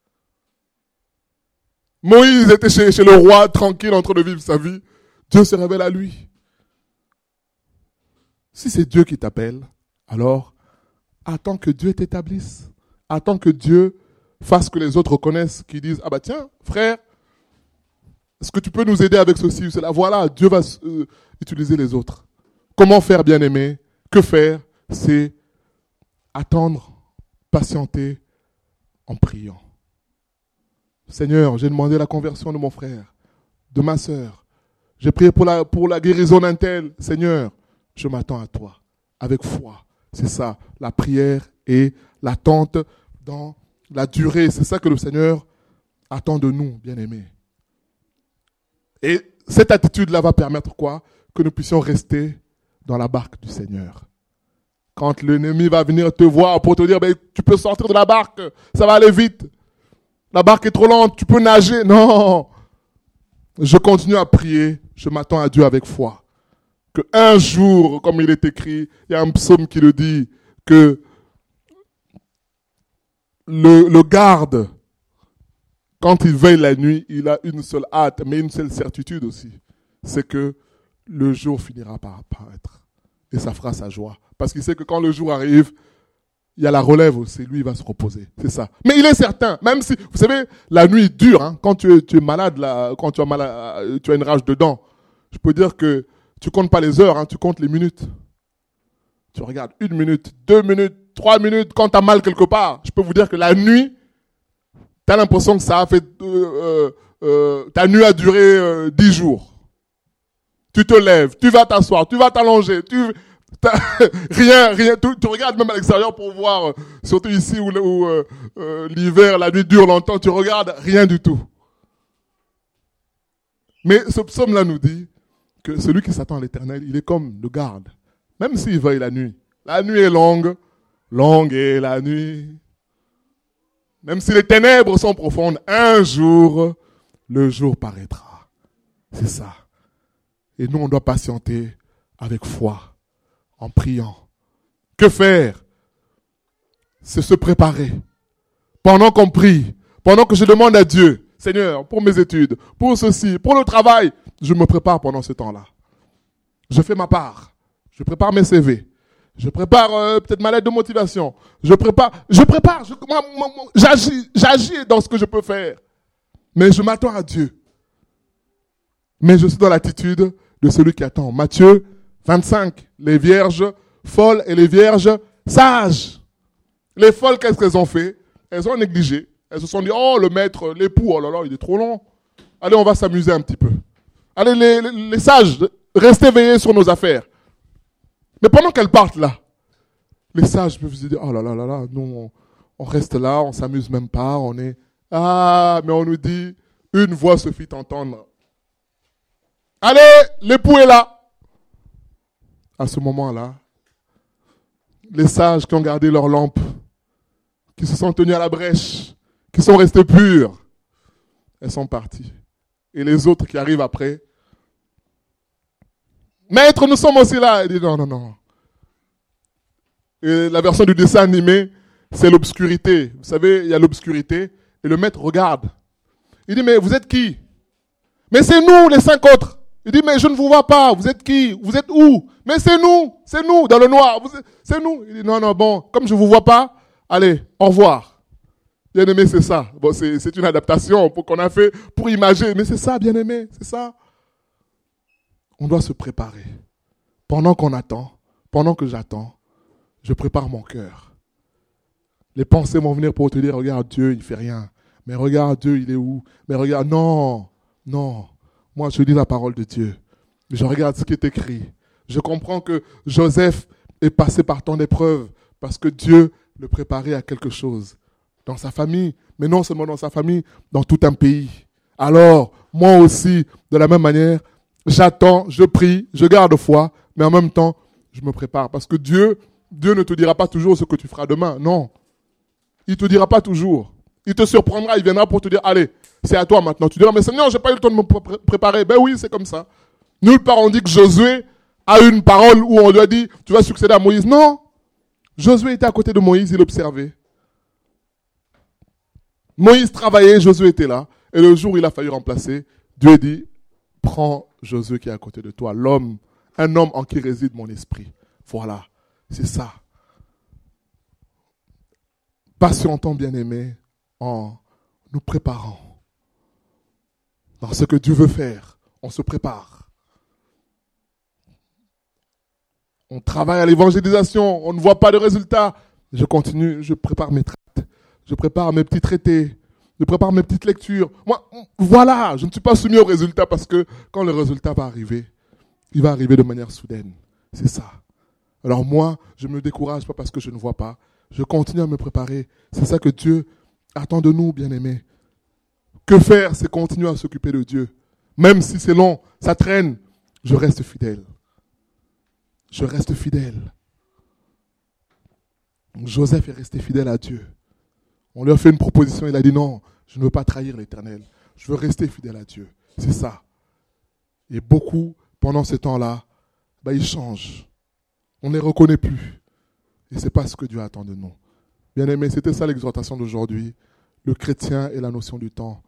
Moïse était chez, chez le roi, tranquille, en train de vivre sa vie. Dieu se révèle à lui. Si c'est Dieu qui t'appelle, alors attends que Dieu t'établisse. Attends que Dieu fasse que les autres reconnaissent, qu'ils disent, ah bah tiens, frère, est-ce que tu peux nous aider avec ceci ou cela? Voilà, Dieu va euh, utiliser les autres. Comment faire, bien-aimé? Que faire? C'est attendre, patienter en priant. Seigneur, j'ai demandé la conversion de mon frère, de ma sœur. J'ai prié pour la, pour la guérison d'un tel. Seigneur, je m'attends à toi, avec foi. C'est ça, la prière et l'attente dans la durée. C'est ça que le Seigneur attend de nous, bien-aimés. Et cette attitude-là va permettre quoi? Que nous puissions rester dans la barque du Seigneur. Quand l'ennemi va venir te voir pour te dire, ben, tu peux sortir de la barque, ça va aller vite. La barque est trop lente, tu peux nager. Non. Je continue à prier, je m'attends à Dieu avec foi. Que un jour, comme il est écrit, il y a un psaume qui le dit, que le, le garde quand il veille la nuit, il a une seule hâte, mais une seule certitude aussi. C'est que le jour finira par apparaître. Et ça fera sa joie. Parce qu'il sait que quand le jour arrive, il y a la relève aussi. Lui, il va se reposer. C'est ça. Mais il est certain, même si, vous savez, la nuit dure, hein, quand tu es, tu es malade, là, quand tu as, malade, tu as une rage dedans, je peux dire que tu comptes pas les heures, hein, tu comptes les minutes. Tu regardes une minute, deux minutes, trois minutes, quand tu as mal quelque part. Je peux vous dire que la nuit, tu as l'impression que ça a fait... Euh, euh, ta nuit a duré euh, dix jours. Tu te lèves, tu vas t'asseoir, tu vas t'allonger, tu... rien, rien. Tu, tu regardes même à l'extérieur pour voir, euh, surtout ici où, où euh, euh, l'hiver, la nuit dure longtemps, tu regardes, rien du tout. Mais ce psaume-là nous dit que celui qui s'attend à l'éternel, il est comme le garde. Même s'il veille la nuit. La nuit est longue, longue est la nuit. Même si les ténèbres sont profondes, un jour, le jour paraîtra. C'est ça. Et nous, on doit patienter avec foi, en priant. Que faire? C'est se préparer. Pendant qu'on prie, pendant que je demande à Dieu, Seigneur, pour mes études, pour ceci, pour le travail, je me prépare pendant ce temps-là. Je fais ma part. Je prépare mes C V. Je prépare euh, peut-être ma lettre de motivation. Je prépare, je prépare, je, moi, moi, moi, j'agis, j'agis dans ce que je peux faire. Mais je m'attends à Dieu. Mais je suis dans l'attitude de celui qui attend. Matthieu vingt-cinq, les vierges folles et les vierges sages. Les folles, qu'est-ce qu'elles ont fait? Elles ont négligé. Elles se sont dit, oh, le maître, l'époux, oh là là, il est trop long. Allez, on va s'amuser un petit peu. Allez, les, les, les sages, restez veillés sur nos affaires. Mais pendant qu'elles partent là, les sages peuvent se dire, oh là là là là, nous, on, on reste là, on s'amuse même pas, on est... Ah, mais on nous dit, une voix se fit entendre. Allez, l'époux est là. À ce moment-là, les sages qui ont gardé leur lampe, qui se sont tenus à la brèche, qui sont restés purs, elles sont parties. Et les autres qui arrivent après, maître, nous sommes aussi là. Il dit non, non, non. Et la version du dessin animé, c'est l'obscurité. Vous savez, il y a l'obscurité. Et le maître regarde. Il dit, mais vous êtes qui? Mais c'est nous, les cinq autres. Il dit, mais je ne vous vois pas. Vous êtes qui? Vous êtes où? Mais c'est nous, c'est nous, dans le noir. Vous êtes... C'est nous. Il dit, non, non, bon, comme je ne vous vois pas, allez, au revoir. Bien-aimé, c'est ça. Bon, c'est, c'est une adaptation pour, qu'on a fait pour imaginer. Mais c'est ça, bien-aimé, c'est ça. On doit se préparer. Pendant qu'on attend, pendant que j'attends, je prépare mon cœur. Les pensées vont venir pour te dire, regarde Dieu, il ne fait rien. Mais regarde Dieu, il est où? Mais regarde, non, non. Moi, je lis la parole de Dieu. Je regarde ce qui est écrit. Je comprends que Joseph est passé par tant d'épreuves parce que Dieu le préparait à quelque chose. Dans sa famille, mais non seulement dans sa famille, dans tout un pays. Alors, moi aussi, de la même manière, j'attends, je prie, je garde foi, mais en même temps, je me prépare. Parce que Dieu, Dieu ne te dira pas toujours ce que tu feras demain. Non. Il ne te dira pas toujours. Il te surprendra, il viendra pour te dire, allez, c'est à toi maintenant. Tu diras, mais Seigneur, je n'ai pas eu le temps de me pré- préparer. Ben oui, c'est comme ça. Nulle part on dit que Josué a une parole où on lui a dit, tu vas succéder à Moïse. Non. Josué était à côté de Moïse, il observait. Moïse travaillait, Josué était là. Et le jour où il a failli remplacer, Dieu dit, prends Josué qui est à côté de toi, l'homme, un homme en qui réside mon esprit. Voilà, c'est ça. Patientons, bien-aimés, en nous préparant. Dans ce que Dieu veut faire, on se prépare. On travaille à l'évangélisation, on ne voit pas de résultats. Je continue, je prépare mes traités, je prépare mes petits traités, je prépare mes petites lectures. Moi, voilà, je ne suis pas soumis aux résultats parce que quand le résultat va arriver, il va arriver de manière soudaine. C'est ça. Alors moi, je ne me décourage pas parce que je ne vois pas. Je continue à me préparer. C'est ça que Dieu attend de nous, bien-aimés. Que faire, c'est continuer à s'occuper de Dieu. Même si c'est long, ça traîne, je reste fidèle. Je reste fidèle. Joseph est resté fidèle à Dieu. On lui a fait une proposition, il a dit non, je ne veux pas trahir l'Éternel. Je veux rester fidèle à Dieu. C'est ça. Et beaucoup, pendant ce temps-là, ben, ils changent. On ne les reconnaît plus. Et ce n'est pas ce que Dieu attend de nous. Bien-aimés, c'était ça l'exhortation d'aujourd'hui. Le chrétien et la notion du temps.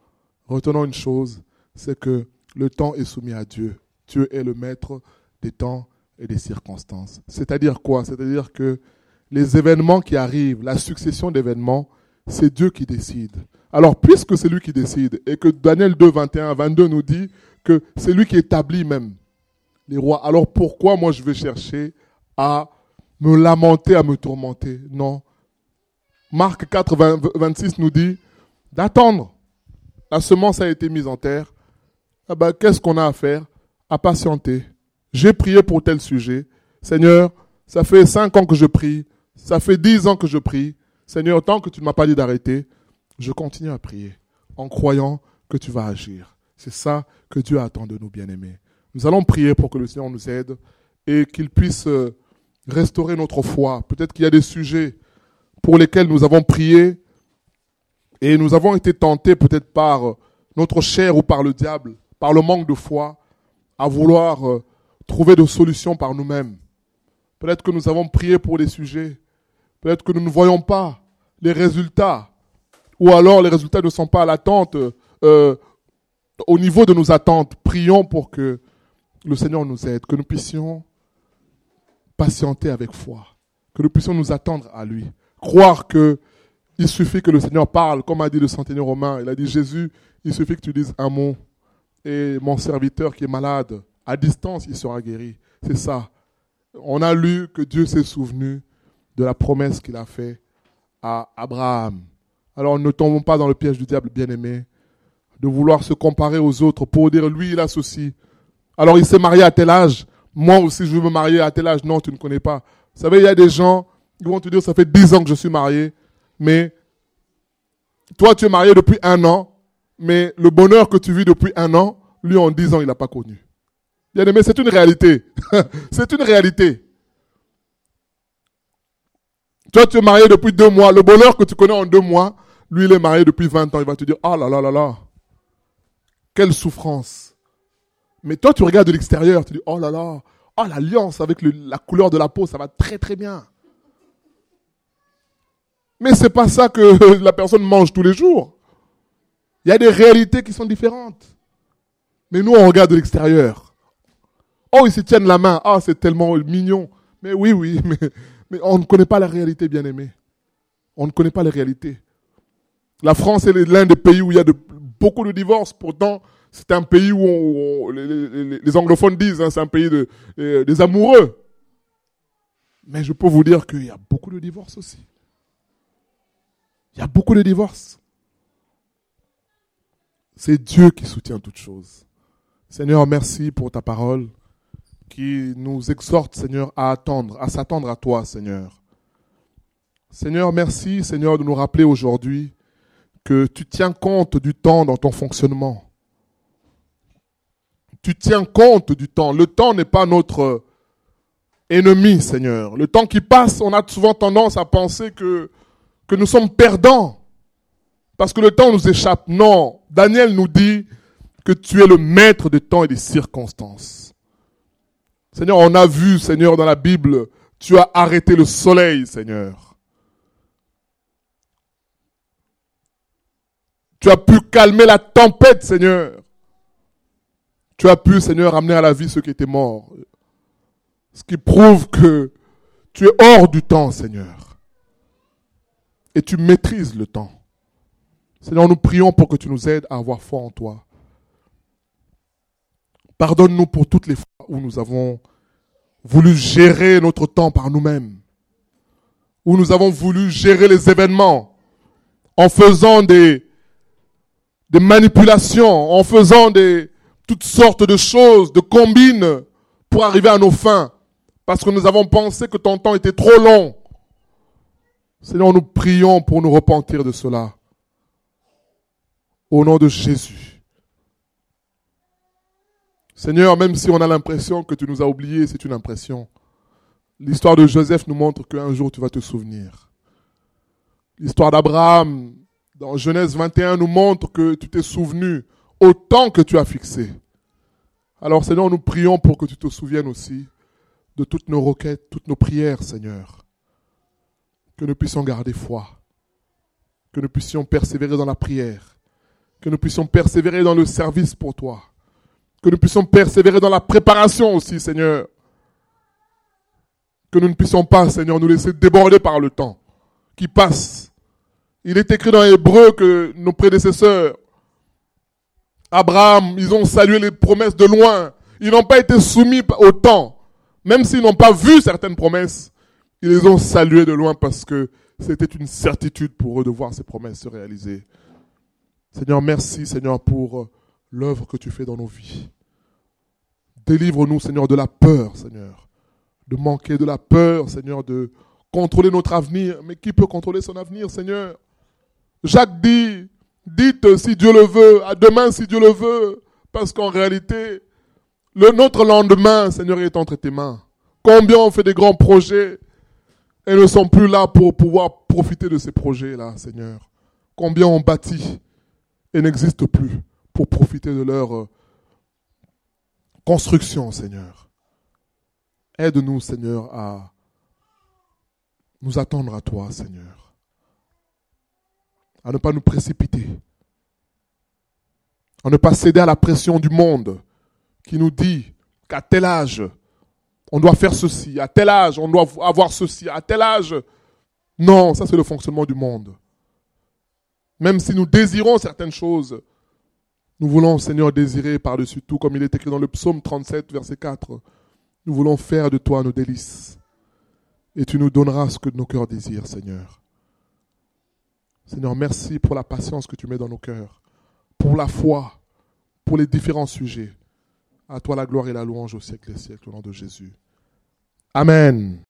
Retenons une chose, c'est que le temps est soumis à Dieu. Dieu est le maître des temps et des circonstances. C'est-à-dire quoi? C'est-à-dire que les événements qui arrivent, la succession d'événements, c'est Dieu qui décide. Alors, puisque c'est lui qui décide, et que Daniel deux, vingt et un à vingt-deux nous dit que c'est lui qui établit même les rois, alors pourquoi moi je vais chercher à me lamenter, à me tourmenter? Non. Marc quatre, vingt, vingt-six nous dit d'attendre. La semence a été mise en terre. Ah ben, qu'est-ce qu'on a à faire? À patienter. J'ai prié pour tel sujet. Seigneur, ça fait cinq ans que je prie. Ça fait dix ans que je prie. Seigneur, tant que tu ne m'as pas dit d'arrêter, je continue à prier en croyant que tu vas agir. C'est ça que Dieu attend de nous, bien-aimés. Nous allons prier pour que le Seigneur nous aide et qu'il puisse restaurer notre foi. Peut-être qu'il y a des sujets pour lesquels nous avons prié et nous avons été tentés peut-être par notre chair ou par le diable, par le manque de foi, à vouloir trouver des solutions par nous-mêmes. Peut-être que nous avons prié pour des sujets. Peut-être que nous ne voyons pas les résultats. Ou alors les résultats ne sont pas à l'attente, euh, au niveau de nos attentes. Prions pour que le Seigneur nous aide, que nous puissions patienter avec foi, que nous puissions nous attendre à lui. Croire que il suffit que le Seigneur parle, comme a dit le centenier romain. Il a dit, Jésus, il suffit que tu dises un mot et mon serviteur qui est malade, à distance, il sera guéri. C'est ça. On a lu que Dieu s'est souvenu de la promesse qu'il a faite à Abraham. Alors ne tombons pas dans le piège du diable, bien-aimé, de vouloir se comparer aux autres pour dire, lui, il a ceci. Alors il s'est marié à tel âge, moi aussi je veux me marier à tel âge. Non, tu ne connais pas. Vous savez, il y a des gens qui vont te dire, ça fait dix ans que je suis marié, mais toi tu es marié depuis un an, mais le bonheur que tu vis depuis un an, lui en dix ans, il n'a pas connu. Bien-aimé, c'est une réalité. C'est une réalité. Toi, tu es marié depuis deux mois. Le bonheur que tu connais en deux mois, lui, il est marié depuis vingt ans. Il va te dire, oh là là là là, quelle souffrance. Mais toi, tu regardes de l'extérieur, tu dis, oh là là, oh l'alliance avec le, la couleur de la peau, ça va très très bien. Mais c'est pas ça que la personne mange tous les jours. Il y a des réalités qui sont différentes. Mais nous, on regarde de l'extérieur. Oh, ils se tiennent la main. Ah, c'est tellement mignon. Mais oui, oui, mais, mais on ne connaît pas la réalité, bien-aimé. On ne connaît pas la réalité. La France est l'un des pays où il y a de, beaucoup de divorces. Pourtant, c'est un pays où on, on, les, les, les anglophones disent, hein, c'est un pays de, euh, des amoureux. Mais je peux vous dire qu'il y a beaucoup de divorces aussi. Il y a beaucoup de divorces. C'est Dieu qui soutient toutes choses. Seigneur, merci pour ta parole qui nous exhorte, Seigneur, à attendre, à s'attendre à toi, Seigneur. Seigneur, merci, Seigneur, de nous rappeler aujourd'hui que tu tiens compte du temps dans ton fonctionnement. Tu tiens compte du temps. Le temps n'est pas notre ennemi, Seigneur. Le temps qui passe, on a souvent tendance à penser que, que nous sommes perdants parce que le temps nous échappe. Non, Daniel nous dit que tu es le maître des temps et des circonstances. Seigneur, on a vu, Seigneur, dans la Bible, tu as arrêté le soleil, Seigneur. Tu as pu calmer la tempête, Seigneur. Tu as pu, Seigneur, amener à la vie ceux qui étaient morts. Ce qui prouve que tu es hors du temps, Seigneur. Et tu maîtrises le temps. Seigneur, nous prions pour que tu nous aides à avoir foi en toi. Pardonne-nous pour toutes les fois où nous avons voulu gérer notre temps par nous-mêmes. Où nous avons voulu gérer les événements en faisant des, des manipulations, en faisant des, toutes sortes de choses, de combines pour arriver à nos fins. Parce que nous avons pensé que ton temps était trop long. Seigneur, nous prions pour nous repentir de cela. Au nom de Jésus. Seigneur, même si on a l'impression que tu nous as oubliés, c'est une impression. L'histoire de Joseph nous montre qu'un jour tu vas te souvenir. L'histoire d'Abraham, dans Genèse vingt et un, nous montre que tu t'es souvenu au temps que tu as fixé. Alors Seigneur, nous prions pour que tu te souviennes aussi de toutes nos requêtes, toutes nos prières, Seigneur. Que nous puissions garder foi. Que nous puissions persévérer dans la prière. Que nous puissions persévérer dans le service pour toi. Que nous puissions persévérer dans la préparation aussi, Seigneur. Que nous ne puissions pas, Seigneur, nous laisser déborder par le temps qui passe. Il est écrit dans Hébreux que nos prédécesseurs, Abraham, ils ont salué les promesses de loin. Ils n'ont pas été soumis au temps. Même s'ils n'ont pas vu certaines promesses, ils les ont saluées de loin parce que c'était une certitude pour eux de voir ces promesses se réaliser. Seigneur, merci, Seigneur, pour l'œuvre que tu fais dans nos vies. Délivre-nous, Seigneur, de la peur, Seigneur. De manquer de la peur, Seigneur, de contrôler notre avenir. Mais qui peut contrôler son avenir, Seigneur? Jacques dit, dites si Dieu le veut, à demain si Dieu le veut. Parce qu'en réalité, le, notre lendemain, Seigneur, est entre tes mains. Combien on fait des grands projets et ne sont plus là pour pouvoir profiter de ces projets-là, Seigneur. Combien on bâtit et n'existent plus pour profiter de leur euh, construction, Seigneur. Aide-nous, Seigneur, à nous attendre à toi, Seigneur. À ne pas nous précipiter. À ne pas céder à la pression du monde qui nous dit qu'à tel âge, on doit faire ceci. À tel âge, on doit avoir ceci. À tel âge, non, ça c'est le fonctionnement du monde. Même si nous désirons certaines choses, nous voulons, Seigneur, désirer par-dessus tout, comme il est écrit dans le psaume trente-sept, verset quatre. Nous voulons faire de toi nos délices. Et tu nous donneras ce que nos cœurs désirent, Seigneur. Seigneur, merci pour la patience que tu mets dans nos cœurs, pour la foi, pour les différents sujets. À toi la gloire et la louange au siècle des siècles, au nom de Jésus. Amen.